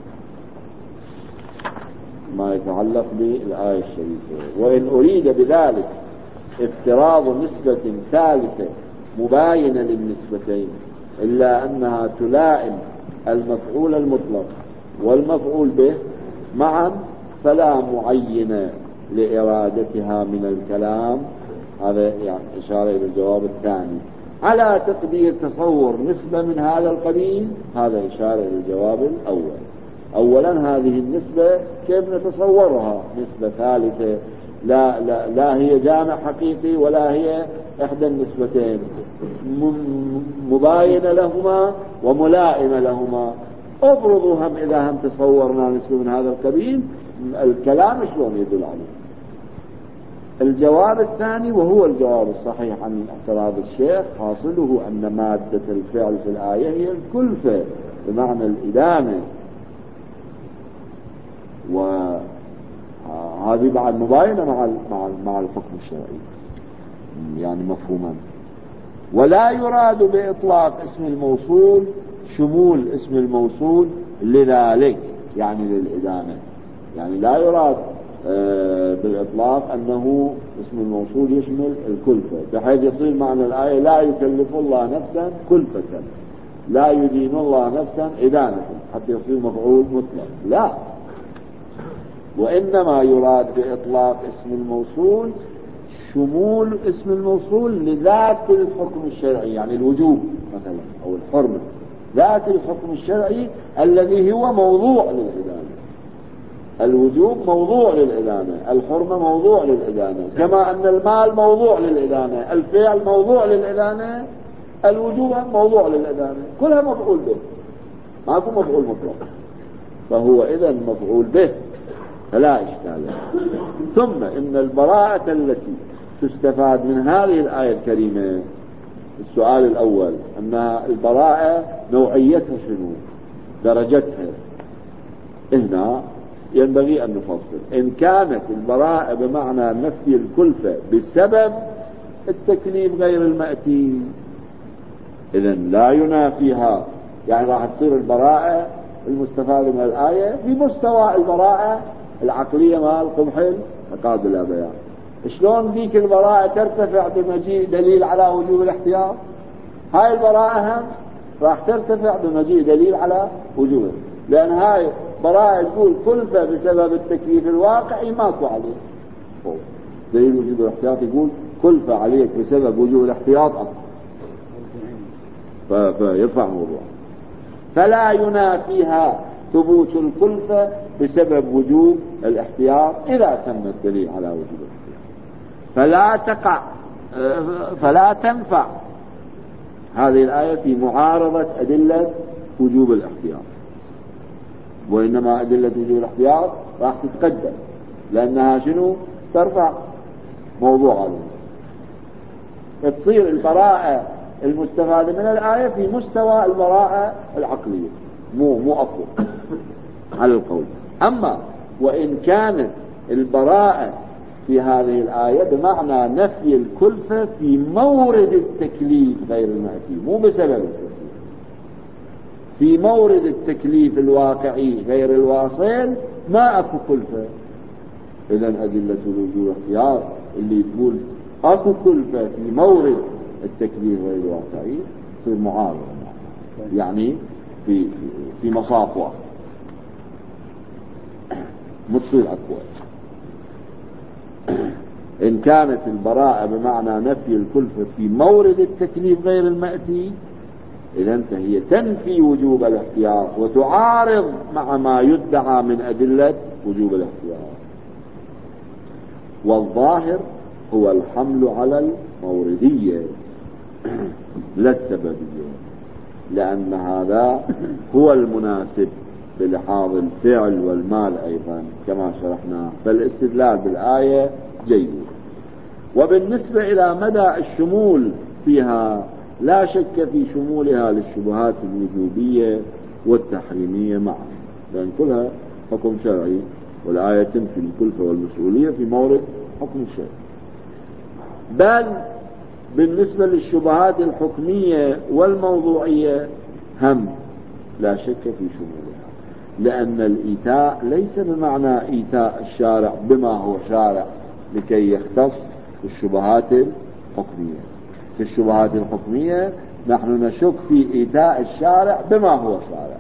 ما يتعلق بالآية الشريفة. وإن أريد بذلك افتراض نسبة ثالثة مباينة للنسبتين إلا أنها تلائم المفعول المطلق والمفعول به معا فلا معين لإرادتها من الكلام. هذا يعني إشارة إلى الجواب الثاني. على تقدير تصور نسبة من هذا القبيل، هذا إشارة إلى الجواب الأول. أولا هذه النسبة كيف نتصورها؟ نسبة ثالثة لا, لا, لا هي جامع حقيقي ولا هي إحدى النسبتين، مباينة لهما وملائمة لهما. افرضوا هم إذا هم تصورنا نسبة من هذا القبيل، الكلام شلون يدل عليه؟ الجواب الثاني وهو الجواب الصحيح عن اعتراض الشيخ، حاصله أن مادة الفعل في الآية هي الكلفة بمعنى الإدانة، وهذه بعد مباينة مع مع مع الحكم الشرعي يعني مفهوما. ولا يراد بإطلاق اسم الموصول شمول اسم الموصول لذلك، يعني للإدانة، يعني لا يراد بالإطلاق أنه اسم الموصول يشمل الكلفة، بحيث يصير معنى الآية لا يكلف الله نفسا كلفة، لا يدين الله نفسا إدانة، حتى يصير مفعول مطلق. لا، وإنما يراد بإطلاق اسم الموصول شمول اسم الموصول لذات الحكم الشرعي، يعني الوجوب مثلا أو الحرمة، ذات الحكم الشرعي الذي هو موضوع للإدانة. الوجوب موضوع للإدانة، الحرمة موضوع للإدانة، كما أن المال موضوع للإدانة، الفعل موضوع للإدانة، الوجوب موضوع للإدانة، كلها مفعول به، ماكو مفعول مطلق، فهو إذن مفعول به فلا إشكال. ثم إن البراءة التي تستفاد من هذه الآية الكريمة السؤال الأول أن البراءة نوعيتها شنو، درجتها، هنا ينبغي أن نفصل. إن كانت البراءة بمعنى نفي الكلفة بسبب التكليف غير المأتي، إذن لا ينافيها، يعني راح تصير البراءة المستفادة من الآية في مستوى البراءة العقلية مال قبح عقاب بلا بيان. شلون ذيك البراءة ترتفع بمجيء دليل على وجوب الاحتياط، هاي البراءة هم راح ترتفع بمجيء دليل على وجوبه، لأن هاي براءة تقول كلفة بسبب التكليف الواقعي ماكو عليه دليل وجوب الاحتياط، يقول كلفة عليك بسبب وجوب الاحتياط فيرفع موضوع. فلا ينافيها ثبوت الكلفة بسبب وجوب الاحتياط إذا تم الدليل على وجوب الاحتياط، فلا تقع فلا تنفع هذه الآية في معارضة أدلة وجوب الاحتياط، وإنما أدلة وجوب الاحتياط راح تتقدم لأنها شنو ترفع موضوع هذا، تصير البراءة المستفادة من الآية في مستوى البراءة العقلية، مو مو أقوى على القول. أما وإن كانت البراءة في هذه الآية بمعنى نفي الكلفة في مورد التكليف غير المأتي، مو بسبب التكليف، في مورد التكليف الواقعي غير الواصل ما أكو كلفة، إذن أدلة الوجوب والاختيار اللي تقول أكو كلفة في مورد التكليف غير الواقعي تصير معارضة، يعني في في مصاف واحد متصير أقوى. إن كانت البراءة بمعنى نفي الكلفة في مورد التكليف غير المأتي، إذن فهي تنفي وجوب الاحتياط وتعارض مع ما يدعى من أدلة وجوب الاحتياط. والظاهر هو الحمل على الموردية لا السببية، لأن هذا هو المناسب بلحاظ الفعل والمال أيضا كما شرحنا، فالاستدلال بالآية جيد. وبالنسبة إلى مدى الشمول فيها لا شك في شمولها للشبهات الوجوبية والتحريمية معا، لأن كلها حكم شرعي، والآية تنفي الكلفة والمسؤولية في مورد حكم الشرع. بل بالنسبة للشبهات الحكمية والموضوعية هم لا شك في شمولها، لأن الإيتاء ليس بمعنى إيتاء الشارع بما هو شارع لكي يختص بالشبهات الحكمية. في الشبهات الحكمية نحن نشك في إيتاء الشارع بما هو شارع،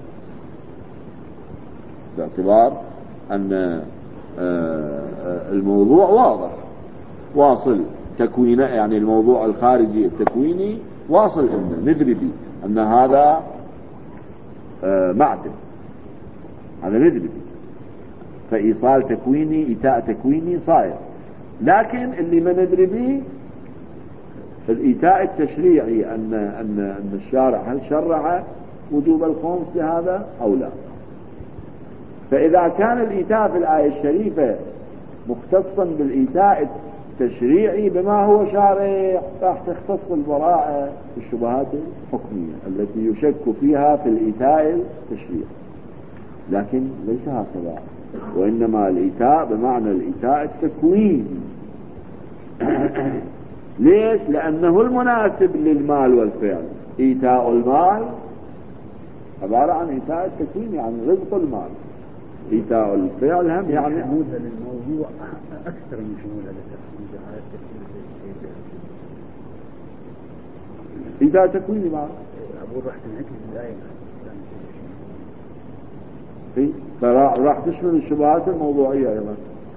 باعتبار أن الموضوع واضح واصل تكوينه، يعني الموضوع الخارجي التكويني واصل إنه ندري به أن هذا معدن، هذا ندري به، فإيصال تكويني إيتاء تكويني صاير. لكن اللي ما ندري به الإيتاء التشريعي، أن أن أن الشارع هل شرع وجوب الخمس لهذا أو لا. فإذا كان الإيتاء في الآية الشريفة مختصا بالإيتاء التشريعي بما هو شارع، راح تختص البراءة في الشبهات الحكمية التي يشك فيها في الإيتاء التشريعي، لكن ليس هكذا، وإنما الإيتاء بمعنى الإيتاء التكويني. ليش؟ لأنه المناسب للمال والفعل. إيتاء المال عبارة عن إيتاء التكوين، يعني رزق المال. إيتاء الفعل هم يعني شمولها للموضوع أكثر من شمولها للتكوين. إيتاء تكويني معه أقول راح تنعكس الآية، فراح تشمل الشبهات الموضوعية أيضا.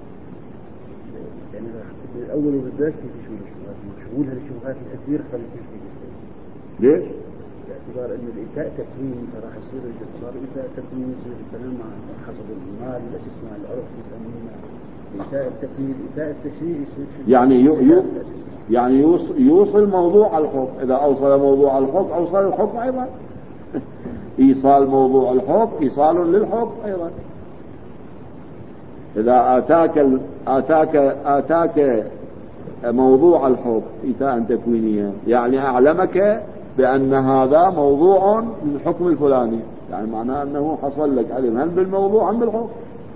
يعني الأول وبالذات في شمول الشبهات، شمولها للشبهات الكثير خلي تشتغل. ليش؟ باعتبار أن الإيتاء تكويني، فراح يصير إذا صار إيتاء تكويني يصير الكلام مع حسب المال التي اسمها العرف يسمونها إيتاء التكوين. إيتاء التشريع يصير يعني يو يو يعني يوصل, يوصل موضوع الحكم، إذا أوصل موضوع الحكم أوصل الحكم أيضا. إيصال موضوع الحكم إيصال للحكم أيضا. إذا آتاك ال... آتاك آتاك موضوع الحكم إيتاء تكوينيا، يعني أعلمك بأن هذا موضوع من الحكم الفلاني، يعني معناه أنه حصل لك علم هم بالموضوع هم بالحكم.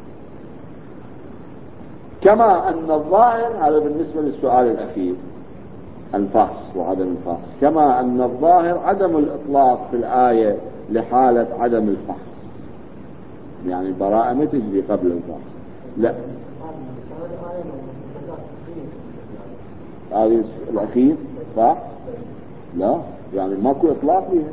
كما أن الظاهر، هذا بالنسبة للسؤال الأخير الفحص وعدم الفحص، كما أن الظاهر عدم الإطلاق في الآية لحالة عدم الفحص، يعني البراءة ما تجري قبل الفحص. لا، هذا الأخير صح؟ لا، يعني ماكو إطلاق بها.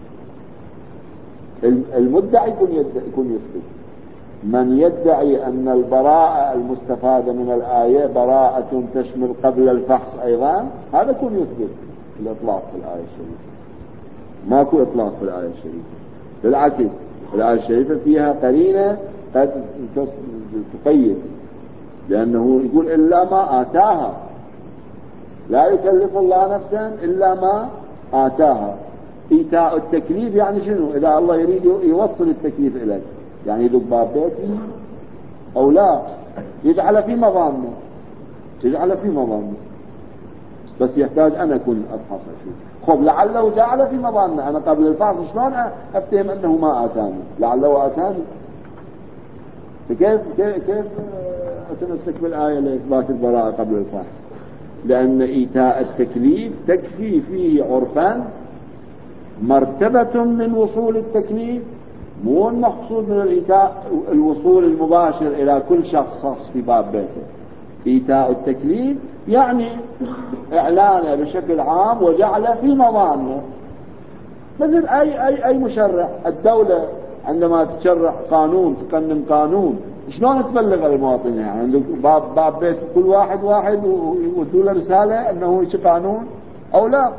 المدعي يكون يكون يثبت، من يدعي أن البراءة المستفادة من الآية براءة تشمل قبل الفحص أيضا، هذا يكون يثبت الإطلاق في الآية الشريفة. ماكو إطلاق في الآية الشريفة، بالعكس الآية الشريفة فيها قرينة قد تقيد، لأنه يقول إلا ما آتاها، لا يكلف الله نفسا إلا ما آتاها. إيتاء التكليف يعني شنو؟ إذا الله يريد يوصل التكليف إليك، يعني يدق باب بيتي أو لا، يجعل في مظانه، يجعل في مظانه، بس يحتاج أن أكون أفحص أشوف. خب لعله جعل في مظانه، أنا قبل الفحص شلون أفتهم أنه ما آتاني؟ لعله آتاني. فكيف كيف كيف أتمسك بالآية لإثبات البراءة قبل الفحص؟ لأن إيتاء التكليف تكفي فيه عرفا مرتبة من وصول التكليف، مو المقصود من الإيتاء الوصول المباشر إلى كل شخص في باب بيته. إيتاء التكليف يعني إعلانه بشكل عام وجعله في مظانه، مثل أي أي أي مشرع. الدولة عندما تشرع قانون، تقنن قانون، شلون تبلغ المواطنين؟ يعني عندك باب باب بيت كل واحد واحد ويودوا له رسالة أنه هيك قانون أو لا،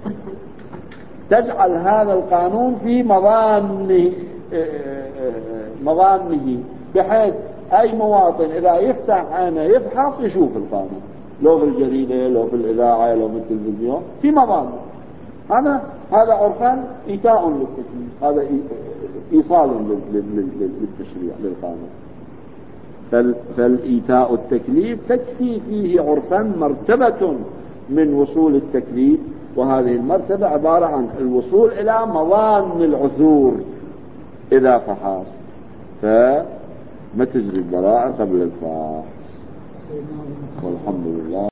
تجعل هذا القانون في مظانه مظانه بحيث أي مواطن إذا يفتح عينه يفحص يشوف القانون، لو في الجريدة لو في الإذاعة لو في التلفزيون، في مظانه. هذا هذا عرفان إيتاء للتكليف، هذا إيصال للتشريع للقانون. فالإيتاء التكليف تكفي فيه عرفا مرتبة من وصول التكليف، وهذه المرتبة عبارة عن الوصول إلى مظان العذور إذا فحص، فما تجري البراءة قبل الفحص. والحمد لله.